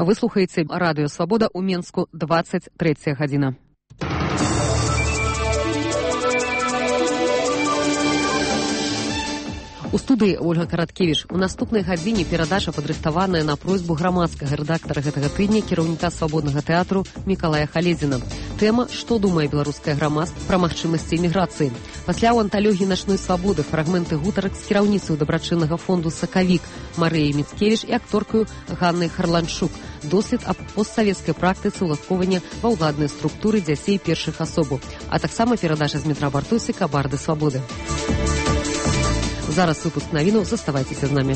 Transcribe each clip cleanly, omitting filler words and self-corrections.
Вы слухаеце радыё Свабода ў Менску, 23 гадзіна. У студыі Ольга Караткевіч. У наступнай гадзіне перадача падрыхтаваная на просьбу грамадскага рэдактара гэтага тыдня, кіраўніка свабоднага тэатру Мікалая Халезіна. Тэма «Што думае беларускае грамадства пра магчымасці эміграцыі». Пасля ў анталогіі «Начной свабоды» фрагменты гутарак з кіраўніцаю дабрачыннага фонду «Сакавік» Марыяй Міцкевіч і акторкаю Ганнай Харланчук. Дослед аб постсавецкай практыцы ўладкоўвання ва ўладнай структуры дзяцей першых асобаў, а таксама перадача з Дмітра Бартусіка «Барды свабоды». Зараз выпуск навінаў, заставайцеся з намі.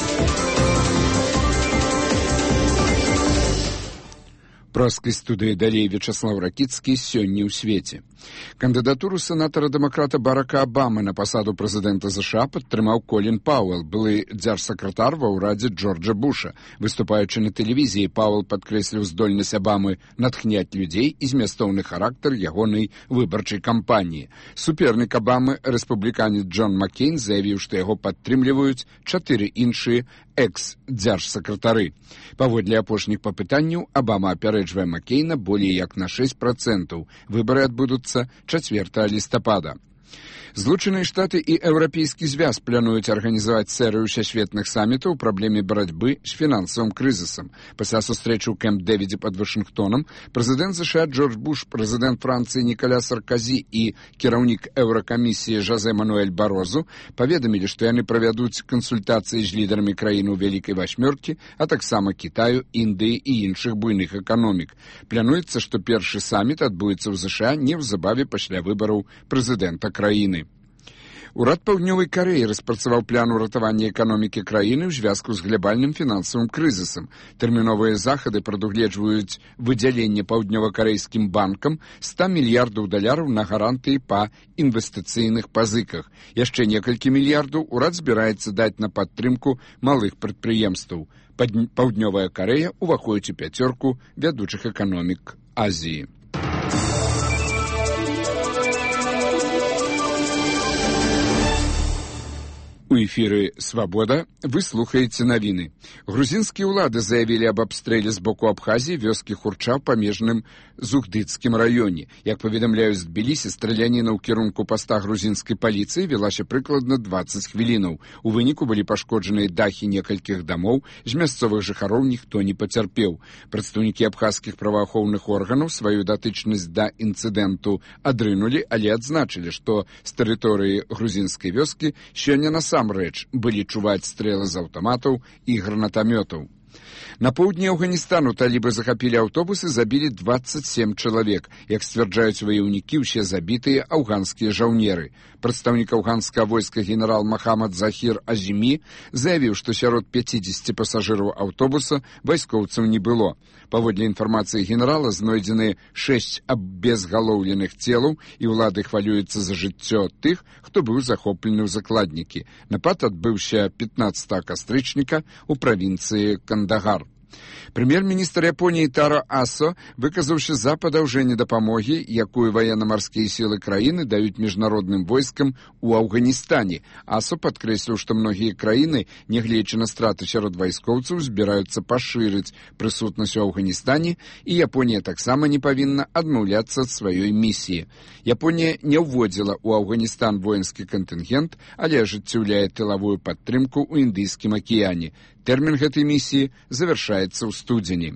Праскай студыі далей Вячаслав Ракіцкі сёння ў свеце. Кандыдатуру сенатара-дэмакрата Барака Абамы на пасаду прэзідэнта США падтрымаў Колін Пауэлл, былы дзяржсакратар ва ўрадзе Джорджа Буша. Выступаючы на тэлевізіі, Пауэлл падкрэсліў здольнасць Абамы натхняць людзей і змястоўны характар ягонай выбарчай кампаніі. Супернік Абамы, рэспубліканец Джон Маккейн, заявіў, што яго падтрымліваюць 4 іншыя экс-дзяржсакратары. Паводле апошніх папытанняў, Абама апярэджвае Маккейна болей як на 6%. Выбары адбудуцца 4 лістапада. Злучаныя Штаты і Еўрапейскі звяз плануюць арганізаваць серыю усесветных самітаў у праблеме барацьбы з фінансавым крызісам. Пасля сустрэчы ў Кэмп-Дэвідзе пад Вашынгтонам прэзідэнт США Джордж Буш, прэзідэнт Францыі Ніколя Сарказі і кіраўнік Еўракамісіі Жозе Мануэль Барозу паведамілі, што яны правядуць кансультацыі з лідарамі краін у Вялікай Васьмёркі, а таксама Кітаю, Індыі і іншых буйных эканомік. Плануецца, што першы саміт адбудзецца ў США неўзабаве пасля выбараў прэзідэнта краіны. Урад Паўднёвай Карэі распрацаваў план уратавання эканомікі краіны ў звязку з глобальным фінансавым крызісам. Тэрміновыя захады прадугледжваюць выдзяленне паўднёвакарэйскім банкам $100 мільярдаў на гарантыі па інвестыцыйных пазыках. Яшчэ некалькі мільярдаў урад збіраецца даць на падтрымку малых прадпрыемстваў. Паўднёвая Карэя ўваходзіць у 5 вядучых эканомік Азіі. У эфіры «Свабода» вы слухаеце навіны. Грузінскія ўлады заявілі аб абстрэле з боку Абхазіі вёскі Хурча ў памежным Зугдыцкім раёне. Як паведамляюць з Тбілісі, страляніна ў кірунку паста грузінскай паліцыі велася прыкладна 20 хвілінаў. У выніку былі пашкоджаныя дахі некалькіх дамоў, з мясцовых жыхароў ніхто не пацярпеў. Прадстаўнікі абхазскіх праваахоўных органаў сваю датычнасць да інцыдэнту адрынулі, але адзначылі, што з тэрыторыі грузінскай вёскі сёння насамрэч былі чуваць стрэлы з аўтаматаў і гранатамётаў. На поўдні Афганістану талібы захапілі аўтобус і забілі 27 чалавек. Як сцвярджаюць ваяўнікі, усе забітыя афганскія жаўнеры. Прадстаўнік афганскага войска генерал Махамад Захір Азімі заявіў, што сярод 50 пасажыраў аўтобуса вайскоўцаў не было. Паводле інфармацыі генерала знойдзены 6 абезгалоўленых целаў, і ўлады хвалююцца за жыццё тых, хто быў захоплены ў закладнікі. Напад адбыўся 15 кастрычніка ў правінцыі Кандагар. Прэм'ер-міністр Японіі Таро Асо, выказаўшы за падаўжэнне дапамогі, якую ваенна-марскія сілы краіны даюць міжнародным войскам у Афганістане. Асо падкрэсліў, што многія краіны, нягледзячы на страты сярод вайскоўцаў, збіраюцца пашырыць прысутнасць у Афганістане, і Японія таксама не павінна адмаўляцца ад сваёй місіі. Японія не ўводзіла ў Афганістан воінскі кантынгент, але ажыццяўляе тылавую падтрымку ў Індыйскім акіяне. Тэрмін гэтай місіі завяршаецца ў студзені.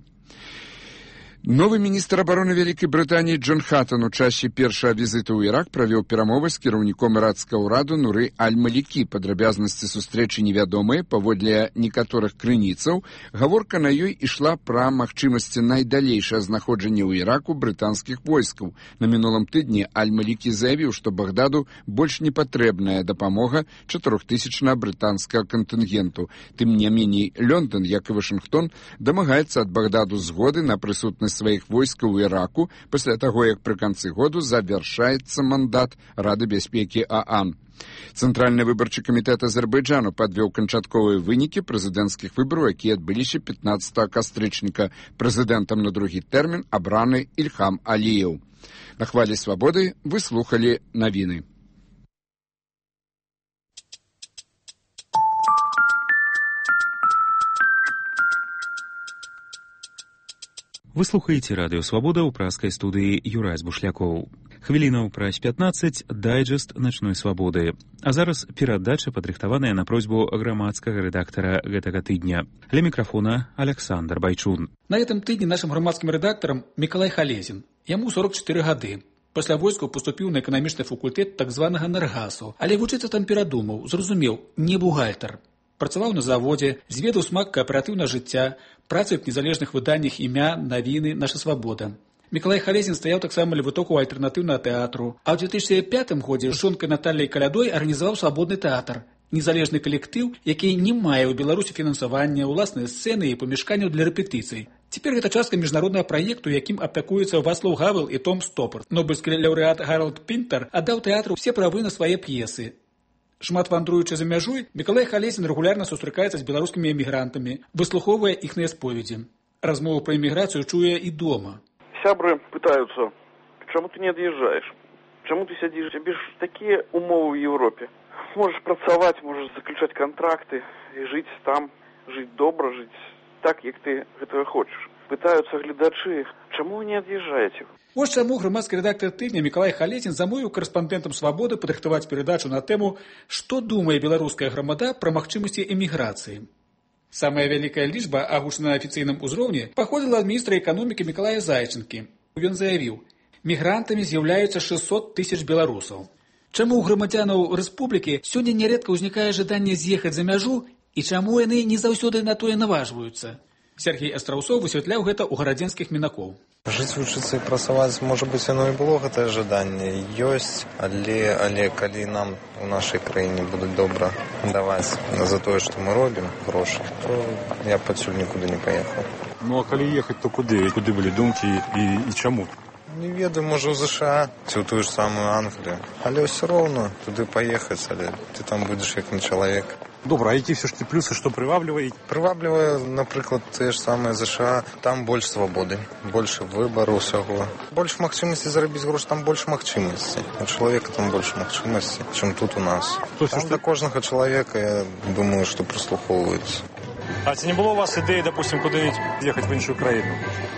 Новы міністр абароны Вялікай Брытаніі Джон Хаттон у часе першага візіту ў Ірак правёў перамовы з кіраўніком іракскага ўраду Нуры Аль-Малікі. Падрабязнасці сустрэчы невядомыя. Паводле некаторых крыніцаў, гаворка на ёй ішла пра магчымасці найдалейшае знаходжання ў Іраку брытанскіх войскаў. На мінулым тыдні Аль-Малікі заявіў, што Багдаду больш не патрэбная дапамога 4000-на брытанскага кантынгенту. Тым не меней, Лондон, як і Вашынгтон, дамагаецца ад Багдаду згоды на прысутнасць сваіх войскаў у Іраку пасля таго, як пры канцы году завяршаецца мандат Рады бяспекі ААН. Цэнтральны выбарчы камітэт Азербайджану падвёў канчатковыя вынікі прэзідэнцкіх выбараў, якія адбыліся 15 кастрычніка. Прэзідэнтам на другі тэрмін абраны Ільхам Аліеў. На хвалі свабоды вы слухалі навіны. Вы слухаеце радыё Свабода ў пражскай студыі Юрась Бушлякоў. Хвілінаў праз 15 дайджэст начной свабоды. А зараз перадача, падрыхтаваная на просьбу грамадскага рэдактара гэтага тыдня. Ля мікрафона Александр Байчун. На этом тыдні нашым грамадскім рэдактарам Мікалай Халезін. Яму 44 гады. Пасля войскаў паступіў на эканамічны факультэт так званага Наргасу, але вучыцца там перадумаў, зразумеў, не бухгалтар. Працаваў на заводзе, зведаў смак кааператыўнага жыцця, працуе ў незалежных выданнях «Імя», «Навіны», «Наша свабода». Мікалай Халезін стаяў таксама ля вытоку альтэрнатыўнага тэатру, а ў 2005 годзе з жонкай Натальяй Калядой арганізаваў свабодны тэатр, незалежны калектыў, які не мае ў Беларусі фінансавання, уласныя сцэны і памяшканняў для рэпетыцый. Цяпер гэта частка міжнароднага праекту, якім апякуецца Вацлаў Гавел і Том Стопарт. Нобэльскі лаўрэат Гаралд Пінтер аддаў тэатру ўсе правы на свае п'есы. Шмат вандруючы за мяжой, Мікалай Халезін рэгулярна сустракаецца з беларускімі эмігрантамі, выслухоўвае іхныя споведзі. Размову пра эміграцыю чуе і дома. Сябры пытаются, чему ты не отъезжаешь? Чему ты сидишь? Тебе ж такие умовы в Европе. Можешь працаваць, можешь заключать контракты и жить там, жить добра, жить так, як ты этого хочешь. Пытаются гледачы, чему вы не отъезжаете? Вось чаму грамадскі рэдактар тыдня Мікалай Халезін замовіў карэспандэнтам «Свабоды» падрыхтаваць перадачу на тэму «Што думае беларуская грамада пра магчымасці эміграцыі?». Самая вялікая лічба, агучаная на афіцыйным узроўні, паходзіла ад міністра эканомікі Мікалая Зайчынкі. Ён заявіў, мігрантамі з'яўляюцца 600 тысяч беларусаў. Чаму ў грамадзянаў рэспублікі сёння нярэдка ўзнікае жаданне з'ехаць за мяжу і чаму яны не заўсёды на тое наважваюцца? Сергей Астраўцоў высвятляў гэта ў гарадзенскіх мінакоў. Жыць, вучыцца і працаваць, можа быць, яно і было гэтае жаданне. Ёсць, але калі нам у нашай краіне будуць добра даваць за тое, што мы робім грошы, то я пасюль нікуды не паехаў. Ну а калі ехаць, то куды? Куды былі думкі і чаму? Не ведаю, можа ў ЗША ці ў тую ж самую Англію. Але ўсё роўна туды паехаць, але ты там будзеш як не чалавек. Добра, а які все ж ці плюсы, што прываблівае? Прываблівае, напрыклад, тыя ж самыя ЗША. Там больш свабоды, больш выбару ўсяго. Больш магчымасці зарабіць грошы, там больш магчымасці. У чалавека там больш магчымасці, чым тут у нас. Там для кожнага чалавека, я думаю, што прыслухоўваюцца. А ці не было у вас ідэі, допустим, куды ехаць в іншую краіну?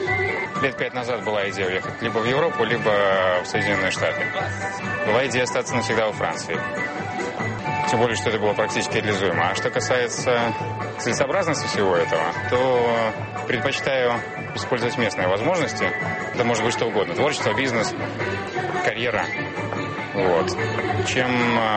Лет 5 назад была идея уехать либо в Европу, либо в Соединенные Штаты. Была идея остаться навсегда во Франции. Тем более, что это было практически реализуемо. А что касается целесообразности всего этого, то предпочитаю использовать местные возможности. Это может быть что угодно. Творчество, бизнес, карьера. Вот. Чем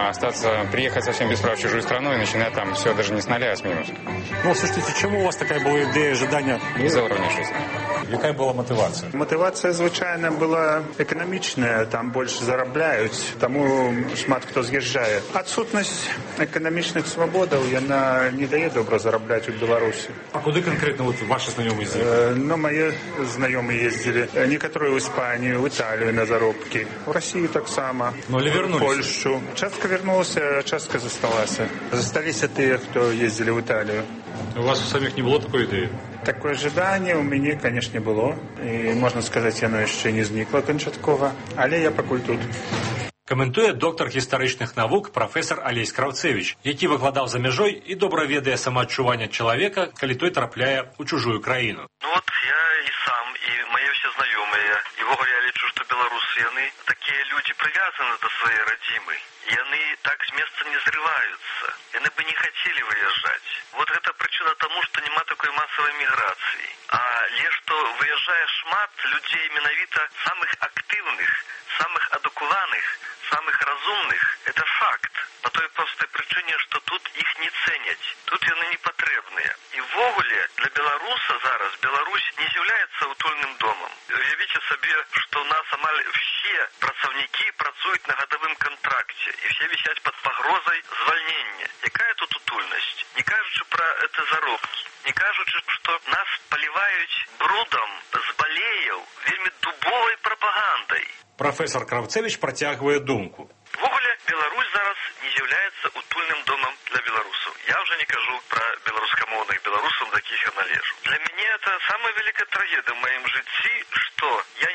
приехать совсем без прав в чужую страну и начинать там все даже не с нуля, а с минуса. Ну, слушайте, чому у вас така була ідея, жадання? Из-за уровня жизни. Яка була мотивація? Мотивація, звичайно, була економічна, там більше заробляють, тому шмат хто з'їжджає. Відсутність економічних свобод, вона не дає добре заробляти в Білорусі. А куди конкретно ваші знайомі їздили? Ну, мої знайомі їздили, некоторі в Іспанію, в Італію на заробки, в Росію так само, в Польщу. Частка вернулася, частка зосталася. Зосталися ті, хто їздили в Італію. У вас у самих не було такої ідеї? Такое ожидание у меня, конечно, было. И, можно сказать, оно еще не зникло кончатково. Але я пакуль тут. Каментуе доктор гістарычных навук прафесор Алесь Краўцевіч, які выкладаў за мяжой і добра ведае самаадчуванне чалавека, калі той трапляе ў чужую краіну. Ну вот я и сам, и мои все знакомые, и вогуле я лічу, что белорусы, яны такие люди привязаны до своей родимой. Яны так с места не зрываются. Яны бы не хотели выезжать. Вот это причина тому, что нема такой массовой миграции. Але что выезжае шмат людей менавіта самых активных, самых адукуваных, самых разумных, это факт. По той простой причине, что тут их не ценять. Тут яны не патрэбныя. И вогуле для беларуса зараз Беларусь не з'яўляецца утульным домом. Уявіце сабе, что у нас амаль все працаўнікі працуюць на гадавым контракте, и все висят под погрозой звольнения. Якая тут утульнасць? Не кажучы про это заробки. Не кажучы, что нас поливаюць брудом з балеяў вельмі дубовай прапагандай. Прафесор Краўцевіч працягвае думку. Вогуле, Беларусь зараз не з'яўляецца утульным домом для беларусаў. Я уже не кажу про беларускамоўных беларусаў, таких я належу. Для мяне это самая великая трагедия в моем житті, что я не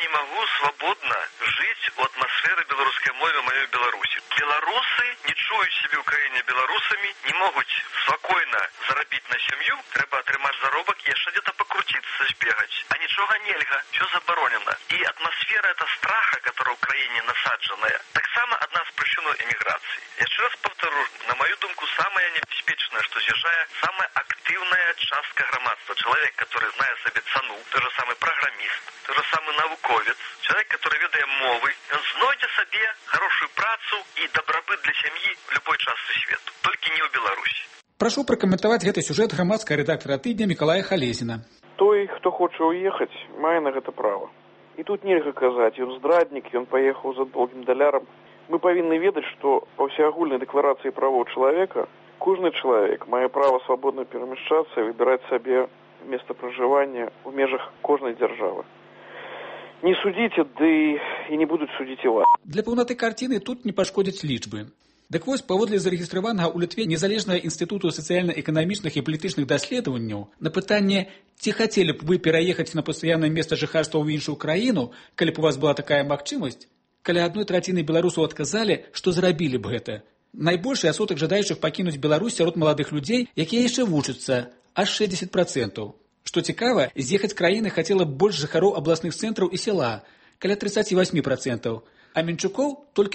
не могу свободно жить у атмосферы белорусской мовы в моей Беларуси. Белорусы не чуют себе в Украине белорусами, не могут спокойно заробить на семью, треба отрымать заробок и еще где-то покрутиться, сбегать. А ничего нельзя, все заборонено. И атмосфера это страха, которая в Украине насадженная, так само одна из причин эмиграции. Я еще раз повторю, на мою думку, самое небеспечное, что з'їжджає самая активная частка громадства. Человек, который знает себе цену, тот же самый программист, тот же самый науковец, человек, который ведает мовы, он знойде себе хорошую працу и добробыт для семьи в любой части света, только не в Беларуси. Прашу пракаментаваць гэты сюжэт грамадскага рэдактара тыдня Мікалая Халезіна. Той, хто хоча уехаць, мае на гэта права. І тут нельга казаць, ён здраднік, ён паехаў за долгім далярам. Мы павінны ведаць, што па ўсеагульнай дэкларацыі правоў чалавека кожны чалавек мае права свабодна перамяшчацца і выбіраць сабе месца пражывання ў межах кожнай дзяржавы. Не судзіце, ды і не будуць судзіць і вас. Для паўнаты карціны тут не пашкодзяць лічбы. Дык вось, паводле зарэгістраванага ў Літве незалежнага інстытуту сацыяльна-эканамічных і палітычных даследаванняў, на пытанне, ці хацелі б вы пераехаць на пастаяннае месца жыхарства ў іншую краіну, калі б у вас была такая магчымасць, каля 1/3 беларусаў адказалі, што зрабілі б гэта. Найбольшы адсотак жадаючых пакінуць Беларусь сярод маладых людзей, якія яшчэ вучацца, аж 60%. Што цікава, з'ехаць з краіны хацела б больш жыхароў абласных цэнтраў і села, каля 38%, а менчукоў толькі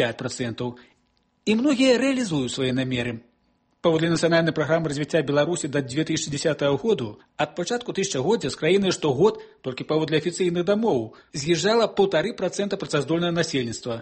25%. І многія рэалізуюць свае намеры. Паводле нацыянальнай праграмы развіцця Беларусі да 2010 году, ад пачатку тысячагоддзя з краіны штогод, толькі паводле афіцыйных дамоў, з'язджала 1,5% працаздольнага насельніцтва,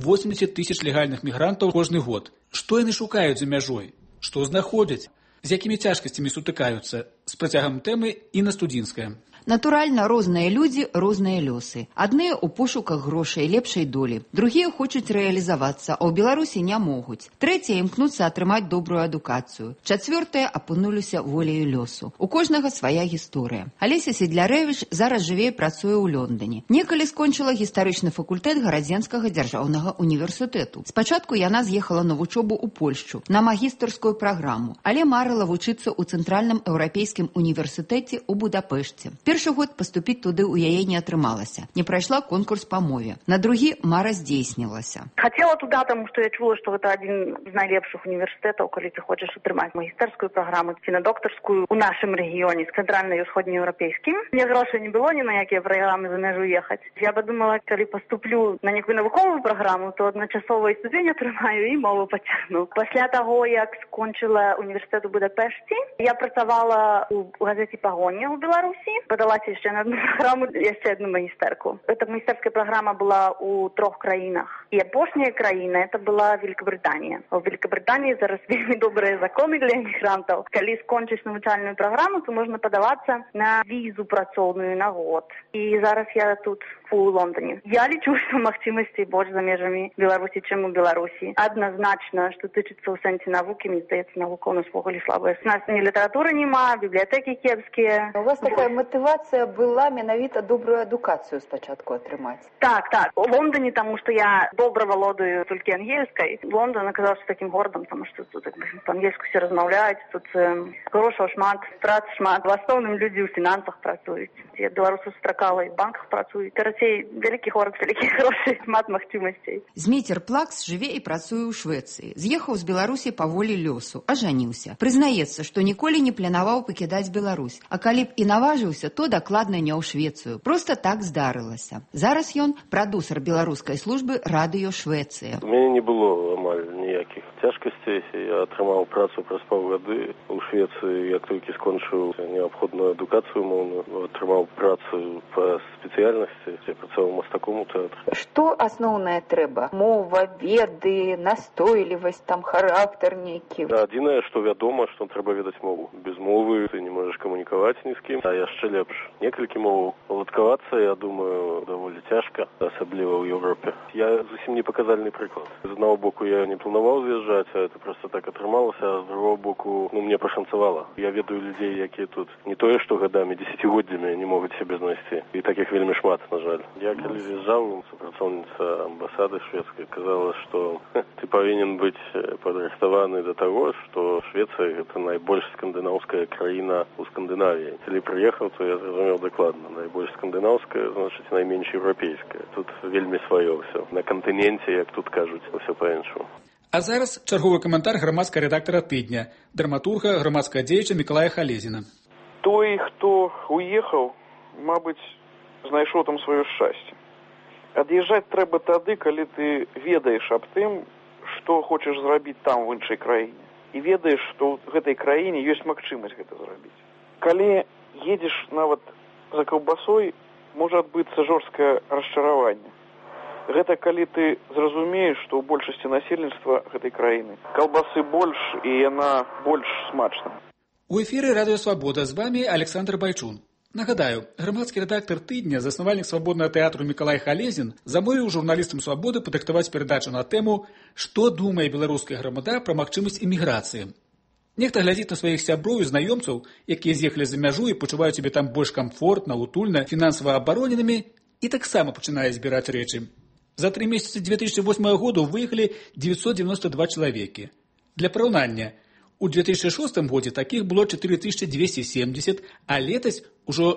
80 тысяч легальных мігрантаў кожны год. Што яны шукаюць за мяжой? Што знаходзяць? З якімі цяжкасцямі сутыкаюцца? З працягам тэмы Інна Студзінская. Натуральна, розныя людзі, розныя лёсы. Адныя ў пошуках грошай, лепшай долі. Другія хочуць рэалізавацца, а ў Беларусі не могуць. Трэція імкнуцца атрымаць добрую адукацыю. Чацвёртыя апынуліся воляю лёсу. У кожнага свая гісторыя. Алеся Седлярэвіч зараз жыве і працуе ў Лондоне. Некалі скончыла гістарычны факультэт Гарадзенскага дзяржаўнага універсітэту. Спачатку яна з'ехала на вучобу ў Польшчу, на магістарскую праграму, але марыла вучыцца ў Цэнтральным еўрапейскім універсітэце ў Будапешце. Першы год паступіць туды ў яе не атрымалася. Не прайшла конкурс па мове. На другі мара здзейснілася. Хацела туда, тому што я чула, што гэта адзін з найлепшых універсітэтаў, калі ты хочаш атрымаць магістэрскую праграму ці на доктарскую ў нашым рэгіёне, з цэнтральна і ўсходнееўрапейскім. Мне грошай не было ні на якія праграмы за мяжу ехаць. Я падумала, калі паступлю на некую навуковую праграму, то адначасова і ступень атрымаю і мову пацягну. Пасля таго, як скончыла універсітэт у Будапешце, я працавала ў газеце «Пагоня» ў Беларусі. Подалася яшчэ на одну праграму, яшчэ одну магістэрку. Эта магістэрская праграма была ў 3 краінах. І апошняя краіна, это была Великобританія. У Великобританії зараз вельмі добрыя законы для эмігрантаў. Калі скончыш навучальную праграму, то можна падавацца на візу працоўную на год. І зараз я тут у Лондоне. Я лічу, што магчымасцей больш за межамі Беларусі, чым у Беларусі. Адназначна, што тычыцца ў сэнсе навукі, мне здаецца, навука у нас вогуле слабая. У нас ні літаратуры няма, бібліятэкі кепскія. У вас такая мотивація была менавіта добрую адукацыю спачатку атрымаць. Так. У Лондоне, тому што я добра валодаю толькі ангельскай. Лондон аказаўся такім горадам, тому што тут па-ангельску все размаўляюць, тут грошаў шмат, прац шмат. В асноўным людзі ў фінансах працуюць. Я беларусаў сустракала і ў банках працуюць. Карацей, вялікі горад, вялікія грошы, шмат магчымасцей. Зміцер Плакс жыве і працуе ў Швецыі. З'ехаў з Беларусі па волі лёсу, ажаніўся. Прызнаецца, што ніколі не планаваў пакідаць Беларусь, а калі б і наважыўся, то дакладна не ў Швецыю. Проста так здарылася. Зараз ён прадусар беларускай службы радыё Швецыя. У мяне не было амаль ніякіх цяжкасцей. Я атрымаў працу праз паўгады ў Швецыі, як толькі скончыў неабходную адукацыю моўную, атрымаў працу па спецыяльнасці, я працаваў мастаком у тэатры. Што асноўнае трэба? Мова, веды, настойлівасць, там характар нейкі. Адзінае, што вядома, што трэба ведаць мову. Без мовы ты не можаш камунікаваць ні з кім. А яшчэ лепш некалькі моваў. Уладкавацца, я думаю, даволі цяжка, асабліва ў Еўропе. Я зусім не паказальны прыклад. З аднаго боку, я не планаваў планаваў з'язджаць, а это просто так атрымалася, а з другого боку, мне пашанцавала. Я ведаю людзей, якія тут не тое, што гадамі, дзесяцігоддзямі не могуць сябе знайсці. І такіх вельмі шмат, на жаль. Я калі з'язджаў, супрацоўніца амбасады шведскай казала, што ты павінен быць падрыхтаваны да таго, што Швецыя гэта найбольш скандынаўская краіна ў Скандынавіі. Калі прыехаў, то я зразумеў дакладна. Найбольш скандынаўская, значыць, найменш еўрапейская. Тут вельмі сваё ўсё. На кантыненце, як тут кажуць, ўсё па-іншаму. А зараз чарговы каментар грамадскага рэдактара тыдня, драматурга, грамадскага дзеяча Мікалая Халезіна. Той, хто уехаў, мабыць, знайшоў там сваё шчасце. Ад'язджаць трэба тады, калі ты ведаеш аб тым, што хочаш зрабіць там, в іншай краіне. І ведаеш, што ў гэтай краіне ёсць магчымасць гэта зрабіць. Калі едзеш нават за каўбасой, можа адбыцца жорсткае расчараванне. Гэта калі ты зразумееш, што ў большасці насельніцтва гэтай краіны каўбасы больш і яна больш смачная. У эфіры Радыё Свабода з вамі Александр Байчун. Нагадаю, грамадскі рэдактар тыдня, заснавальнік свабоднага тэатру Мікалай Халезін замовіў журналістам Свабоды падрыхтаваць перадачу на тэму «Што думае беларуская грамада пра магчымасць іміграцыі». Нехта глядзіць на сваіх сяброў і знаёмцаў, якія з'ехалі за мяжу і пачуваюць сябе там больш камфортна, утульна, фінансава абароненымі, і таксама пачынае збіраць рэчы. За 3 месяцы 2008 году выехалі 992 чалавекі. Для параўнання, у 2006 годзе такіх было 4270, а летась ужо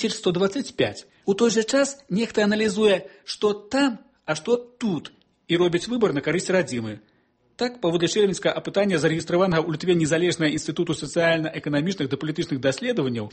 6125. У той жа час нехта аналізуе, што там, а што тут, і робіць выбар на карысць радзімы. Так, паводле чэрвеньскага апытання зарэгістраванага ў Літве незалежнага інстытуту сацыяльна-эканамічных да палітычных даследаванняў,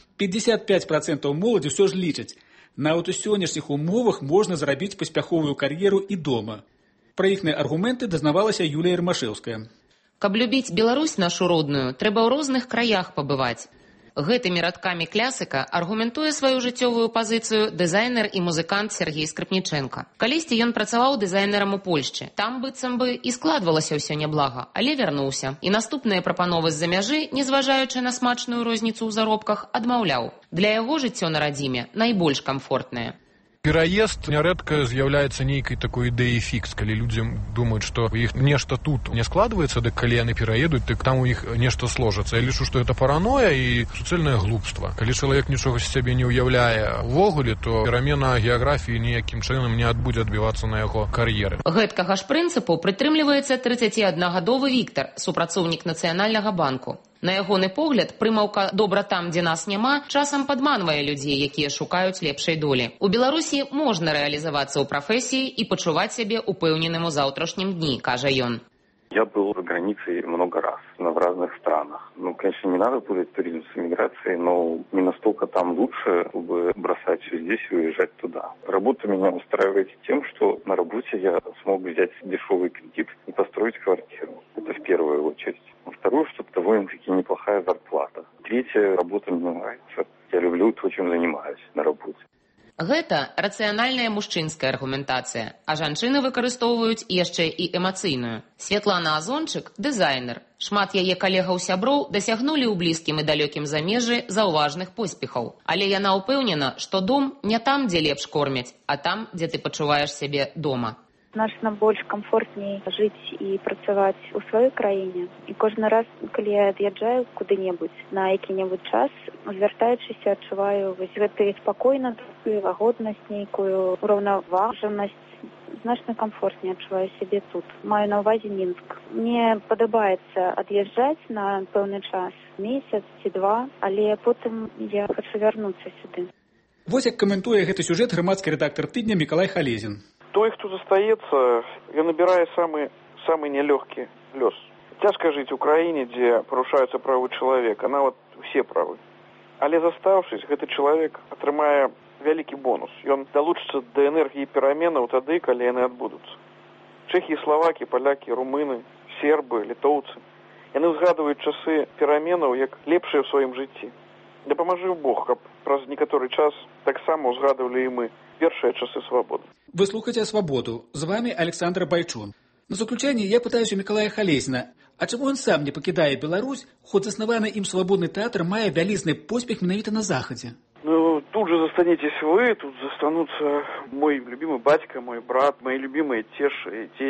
55% моладзі ўсё ж лічаць, нават у сённяшніх умовах можна зрабіць паспяховую кар'еру і дома. Пра іхныя аргументы дазнавалася Юлія Рамашэўская. Каб любіць Беларусь нашу родную, трэба ў розных краях пабываць. Гэтымі радкамі класіка аргументуе сваю жыццёвую пазіцыю дызайнер і музыкант Сергей Скрыпніченко. Калісьці ён працаваў дызайнерам у Польшчы. Там быццам бы і складвалася ўсё няблага, але вярнуўся. І наступныя прапановы з-за мяжы, незважаючы на смачную розніцу ў заробках, адмаўляў. Для яго жыццё на радзіме найбольш камфортнае. Пераезд нярэдка з'яўляецца нейкай такой ідэяй фікс, калі людзі думаюць, што у іх нешта тут не складваецца, дык калі яны пераедуць, дык там у іх нешта сложыцца. Я лічу, што гэта параноя і суцэльнае глупства. Калі чалавек нічога з сябе не ўяўляе ўвогуле, то перамена геаграфіі ніякім чынам не будзе адбівацца на яго кар'еры. Гэткага ж прынцыпу прытрымліваецца 31-гадовы Віктар, супрацоўнік Нацыянальнага банку. На ягоны погляд, прымаўка «добра там, дзе нас няма» часам падманвае людзей, якія шукаюць лепшай долі. У Беларусі можна рэалізавацца ў прафесіі і пачуваць сябе упэўненым у заўтрашнім дні, кажа ён. Я был за границей много раз, в разных странах. Конечно, не надо путать туризм с эмиграцией, но не настолько там лучше, чтобы бросать все здесь и уезжать туда. Работа меня устраивает тем, что на работе я смог взять дешевый кредит и построить квартиру. Это в первую очередь. Второе, что довольно-таки неплохая зарплата. Третье, работа мне нравится. Я люблю то, чем занимаюсь на работе. Гэта рацыянальная мужчынская аргументацыя, а жанчыны выкарыстоўваюць яшчэ і эмацыйную. Святлана Азончык – дызайнер. Шмат яе калегаў-сяброў дасягнулі ў блізкім і далёкім замежжы заўважных поспехаў. Але яна ўпэўнена, што дом не там, дзе лепш кормяць, а там, дзе ты пачуваеш сябе дома. Значна больш камфортней жыць і працаваць у сваёй краіне. І кожны раз, калі я ад'язджаю куды-небудзь на які-небудзь час, звяртаючыся, адчуваю вось гэты спакойна, лагоднасць, нейкую ураўнаважанасць. Значна камфортней адчуваю сябе тут. Маю на ўвазе Мінск. Мне падабаецца ад'язджаць на пэўны час, месяц ці два, але потым я хачу вярнуцца сюды. Вось як каментуе гэты сюжэт грамадскі рэдактар тыдня Мікалай Халезін. Той, хто застаецца, ён набірае самы нялёгкі лёс. Цяжка жыць у краіне, дзе парушаюцца правы чалавека, нават усе правы. Але застаўшись, гэты чалавек атрымае вялікі бонус. Ён далучыцца да энергіі пераменаў тады, калі яны адбудуцца. Чэхі, славакі, палякі, румыны, сербы, літоўцы. Яны ўзгадваюць часы пераменаў як лепшыя ў сваім жыцці. Дапамажы Бог, каб праз некаторы час таксама ўзгадвалі і мы першыя часы свабоды. Вы слухаеце «Свободу». З вами Александр Байчун. На заключение я пытаюсь у Миколая Халезина, а чему он сам не покидая Беларусь, хоть основанный им свободный театр, мая вялізны поспех менавіта на Захаде? Тут же застанетесь вы, тут застанутся мой любимый батька, мой брат, мои любимые тесть.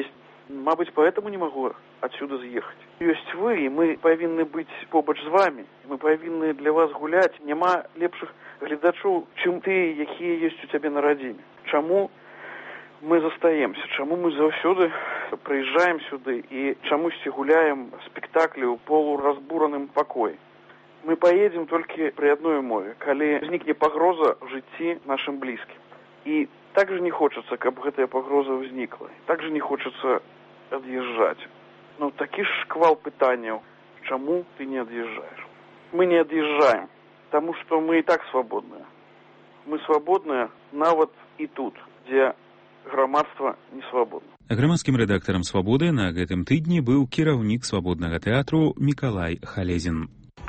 Мабыць, поэтому не могу отсюда съехать. Ёсць вы, и мы павінны быць побач з вами. Мы павінны для вас гуляць. Няма лепшых гледачоў, чым ты, якія ёсць у цябе на радзіме. Чаму мы застаемся? Чаму мы заўсёды прыязджаем сюды і чамусьці гуляем спектаклі ў полуразбураным пакоі? Мы поедем толькі пры адной умове, калі ўзнікне пагроза ў жыцці нашым блізкім. І так же не хочется, каб гэтая пагроза ўзнікла. Так же не хочется ад'язджаць. Ну, такі ж шквал пытанняў, чаму ты не ад'язджаеш? Мы не ад'язджаем, таму што мы і так свабодныя. Мы свабодныя нават і тут, дзе грамадства не свабодна. Грамадскім рэдактарам «Свабоды» на гэтым тыдні быў кіраўнік свабоднага тэатру Мікалай Халезін.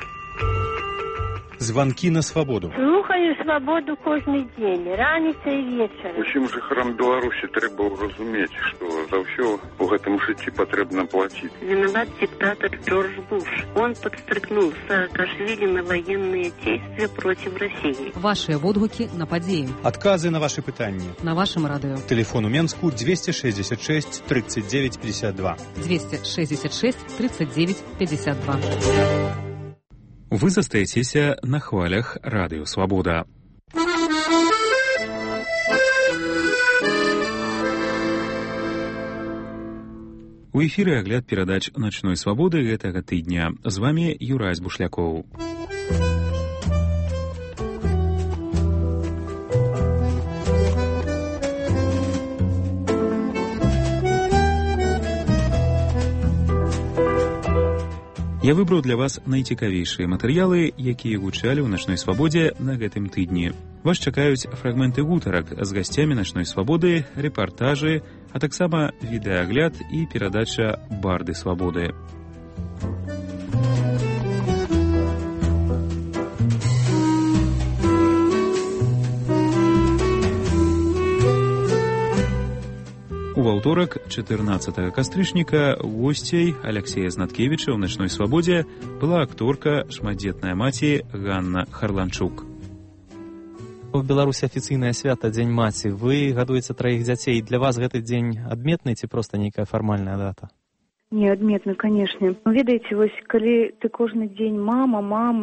Званкі на свабоду. Слухаю свабоду кожны дзень, раніца і вечар. Усім жыхарам Беларусі трэба разумець, што за ўсё у гэтым жыцці патрэбна плаціць. Виноват диктатор Джордж Буш. Он подстрыкнул Саакашвили на военные действия против России. Ваши водгукі на падзеі. Адказы на ваши пытанні. На вашым радыё. Телефон у Менску 266 39 52. 266 39 52. Вы застаецеся на хвалях радыё «Свабода». У эфіры агляд перадач «Начной свабоды» гэтага тыдня. З вамі Юрась Бушлякоў. Я выбраў для вас найцікавейшыя матэрыялы, якія гучалі ў «Начной свабодзе» на гэтым тыдні. Вас чакаюць фрагменты гутарак з гасцямі «Начной свабоды», рэпартажы, а таксама відэаагляд і перадача «Барды свабоды». У аўторак, 14 кастрычніка, госцей Аляксея Знаткевіча ў «Начной свабодзе» была акторка, шматдзетная маці Ганна Харланчук. У Беларусі афіцыйнае свята Дзень маці. Вы гадуеце 3 дзяцей. Для вас гэты дзень адметны ці проста нейкая фармальная дата? Не, адметны, канешне. Ведаеце, вось, калі ты кожны дзень мама,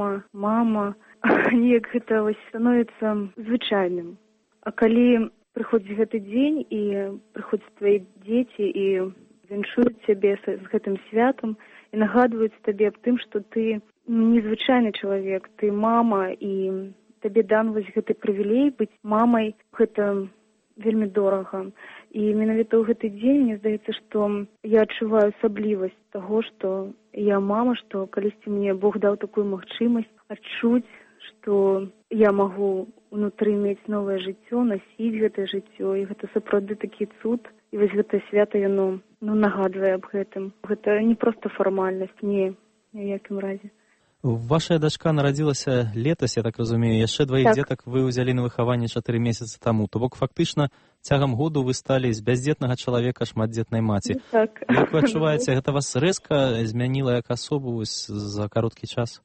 неяк гэта вось становіцца звычайным. А калі прыходзіць гэты дзень і прыходзяць твои дзеці і віншуюць цябе з гэтым святам і нагадваюць табе аб тым, што ты незвычайны чалавек, ты мама і табе дан вось гэты прывілей быць мамай, гэта вельмі дорага. І менавіта ў гэты дзень мне здаецца, што я адчуваю асаблівасць таго, што я мама, што калісьці мне Бог даў такую магчымасць адчуць, што я магу унутры мець новае жыццё, насіць гэтае жыццё, і гэта сапраўды такі цуд. І вось гэта свята, яно нагадвае аб гэтым. Гэта не проста фармальнасць, не, ні ў якім разе. Ваша дачка нарадзілася летась, я так разумею, яшчэ 2 дзетак вы ўзялі на выхаванне 4 месяцы таму. То бок фактычна цягам году вы сталі з бяздзетнага чалавека шматдзетнай маці. Так. Як вы адчуваеце, гэта вас рэзка змяніла як асобу за кароткі час?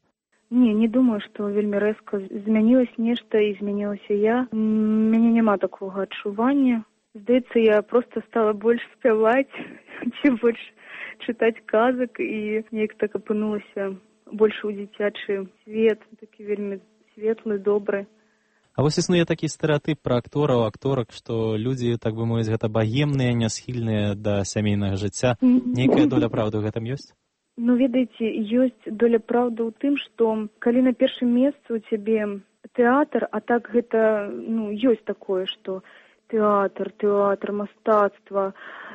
Не думаю, што вельмі рэзка змянілася нешта і змянілася я. Мяне няма такога адчування. Здаецца, я проста стала больш спяваць, ці больш чытаць казак і неяк так апынулася больш у дзіцячы свет, такі вельмі светлы, добры. А вось існуе такі стэрэатып пра актораў, акторак, што людзі, так бы мовіць, гэта багемныя, нясхільныя да сямейнага жыцця. Нейкая доля праўды ў гэтым ёсць? Ну, ведаеце, ёсць доля праўды ў тым, што калі на першым месцы ў цябе тэатр, а так гэта, ёсць такое, што тэатр, мастацтва,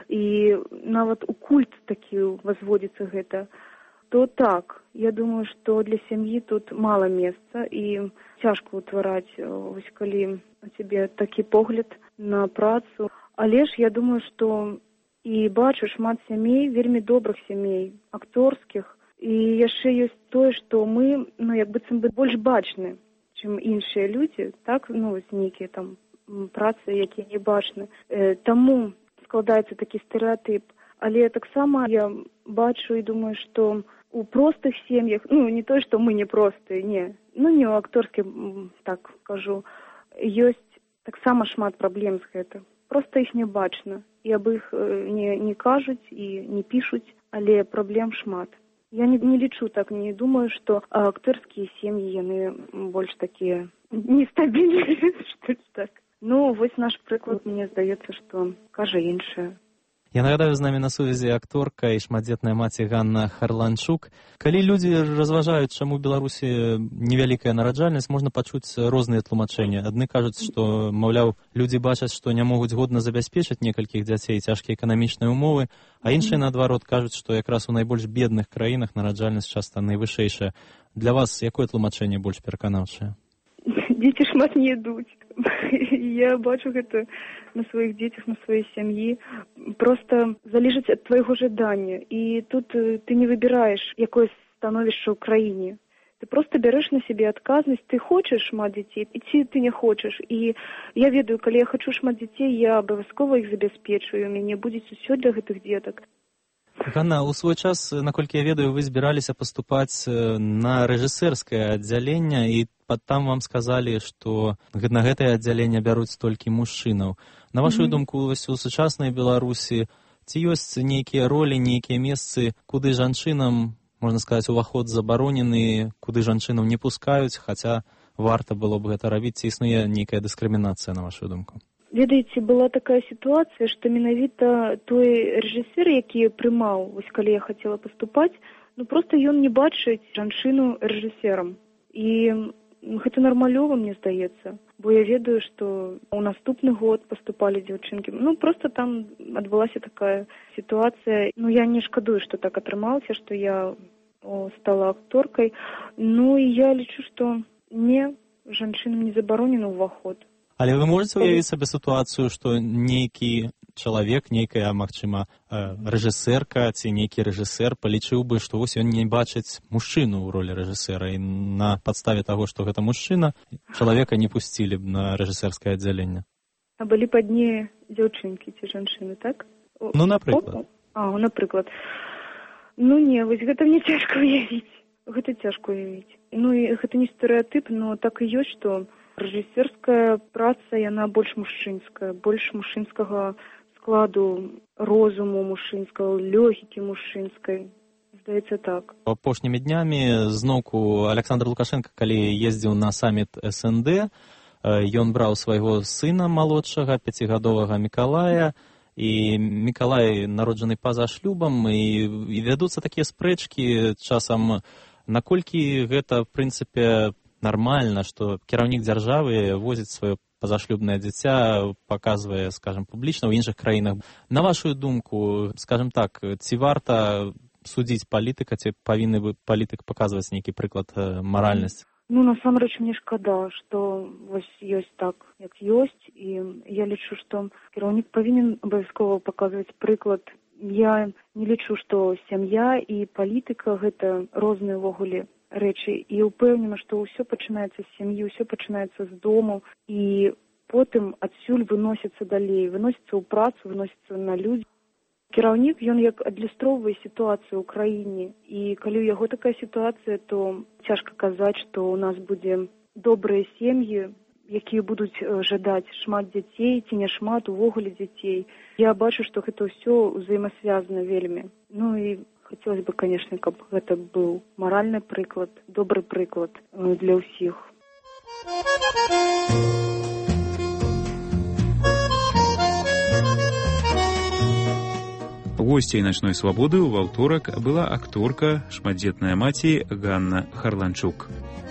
і нават у культ такі возводзіцца гэта, то так, я думаю, што для сям'і тут мала месца, і цяжка ўтвараць, вось калі у цябе такі погляд на працу. Але ж я думаю, што і бачу шмат сямей, вельмі добрых сямей, акторскіх. І яшчэ ёсць тое, што мы, як быццам бы больш бачны, чым іншыя людзі, так, нейкія там працы, якія не бачны. Таму складаецца такі стэрэатып. Але таксама я бачу і думаю, што у простых сем'ях, не то, што мы не простыя, не у акторскім, так кажу, ёсць таксама шмат праблем з гэтым. Проста іх не бачна. І аб іх не кажуць і не пішуць, але праблем шмат. Я не лічу так, не думаю, што актэрскія сем'і, яны больш такія нестабільныя, што так. Ну, вось наш прыклад, мне здаецца, што кажа іншае. Я нагадаю, з намі на сувязі акторка і шматдзетная маці Ганна Харланчук. Калі людзі разважаюць, чаму ў Беларусі невялікая нараджальнасць, можна пачуць розныя тлумачэнні. Адны кажуць, што, маўляў, людзі бачаць, што не могуць годна забяспечыць некалькіх дзяцей, цяжкія эканамічныя ўмовы, а іншыя, наадварот, кажуць, што якраз у найбольш бедных краінах нараджальнасць часта найвышэйшая. Для вас якое тлумачэнне больш пераканаўчае? Дзеці шмат не ідуць. Я бачу гэта на сваіх дзецях, на сваёй сям'і. Проста залежыць ад твайго жадання. І тут ты не выбіраеш, якое становішча ў краіне. Ты проста бярэш на сябе адказнасць. Ты хочаш шмат дзяцей, і ці ты не хочаш. І я ведаю, калі я хачу шмат дзяцей, я абавязкова іх забяспечваю. У мяне будзе усё для гэтых дзетак. Ганна, у свой час, наколькі я ведаю, вы збіраліся паступаць на рэжысэрскае аддзяленне, і там вам сказалі, што на гэтае аддзяленне бяруць толькі мужчынаў. На вашу думку, у сучаснай Беларусі ці ёсць нейкія ролі, нейкія месцы, куды жанчынам, можна сказаць, уваход забаронены, куды жанчынаў не пускаюць, хаця варта было б гэта рабіць, ці існуе нейкая дыскрымінацыя, на вашу думку? Ведаеце, была такая сітуацыя, што менавіта той рэжысер, які прымаў, вось калі я хацела паступаць, ну проста ён не бачыць жанчыну рэжысерам. І гэта нармалёва, мне здаецца, бо я ведаю, што ў наступны год паступалі дзяўчынкі. Ну проста там адбылася такая сітуацыя. Ну я не шкадую, што так атрымалася, што я стала акторкай. Ну і я лічу, што не, жанчынам не забаронены ўваход. Але вы можаце уявіць сабе сітуацыю, што нейкі чалавек, нейкая, магчыма, рэжысэрка ці нейкі рэжысэр палічыў бы, што вось ён не бачыць мужчыну ў ролі рэжысэра, і на падставе таго, што гэта мужчына, чалавека не пусцілі б на рэжысэрскае аддзяленне. А былі паднее дзяўчынкі ці жанчыны, так? Ну, напрыклад. Напрыклад. Ну не, вось гэта мне цяжка уявіць. Гэта цяжка уявіць. Ну і гэта не стэрэатып, но так і ёсць, што рэжысерская праца, яна больш мужчынская, больш мужчынскага складу, розуму мужчынскага, лёгікі мужчынскай. Здаецца так. Апошнімі днямі зноўку Александр Лукашенко, калі ездзіў на саміт СНД, ён браў свайго сына малодшага, 5гадовага Мікалая, і Мікалай народжаны па-за шлюбам, і вядуцца такія спрэчкі часам, наколькі гэта, в прынцыпе, нармальна, што кіраўнік дзяржавы возіць сваё пазашлюбнае дзіця, паказвае, скажем, публічна ў іншых краінах. На вашу думку, скажем так, ці варта судзіць палітыка, ці павінны бы палітык паказваць нейкі прыклад маральнасці? Ну, насамрэч, мне шкада, што вось ёсць так, як ёсць, і я лічу, што кіраўнік павінен абавязкова паказваць прыклад. Я не лічу, што сям'я і палітыка – гэта розныя ўвогуле рэчы, і ўпэўнена, што ўсё пачынаецца з сям'і, ўсё пачынаецца з дому, і потым адсюль выносіцца далей, выносіцца ў працу, выносіцца на людзі. Кіраўнік, ён як адлюстроўвае сітуацыю ў краіне, і калі ў яго такая сітуацыя, то цяжка казаць, што ў нас будзе добрыя сем'і, якія будуць жадаць шмат дзяцей, ці не шмат, увогуле дзяцей. Я бачу, што гэта ўсё ўзаемасвязана вельмі. Ну і хотелось бы, конечно, каб гэта быў маральны прыклад, добры прыклад для ўсіх. Госцей начной свабоды ў аўторак была акторка, шматдзетная маці Ганна Харланчук.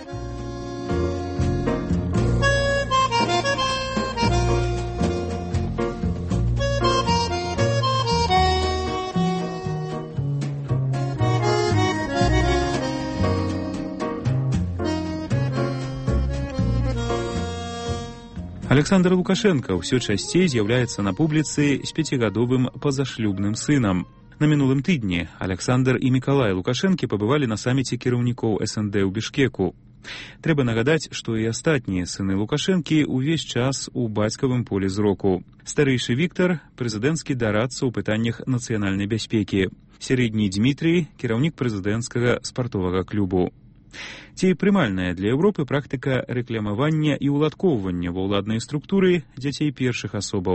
Александр Лукашенко ўсё часцей з'яўляецца на публіцы з 5гадовым пазашлюбным сынам. На мінулым тыдні Александр і Мікалай Лукашэнкі пабывалі на саміце кіраўнікоў СНД ў Бішкеку. Трэба нагадаць, што і астатнія сыны Лукашэнкі ўвесь час у бацькавым полі зроку. Старэйшы Віктар – прэзідэнцкі дарадца ў пытаннях нацыянальнай бяспекі. Сярэдні Дмітрый – кіраўнік прэзідэнцкага спартовага клубу. Ці прымальная для Еўропы практыка рэкламавання і ўладкоўвання ва ўладнай структуры дзяцей першых асобаў.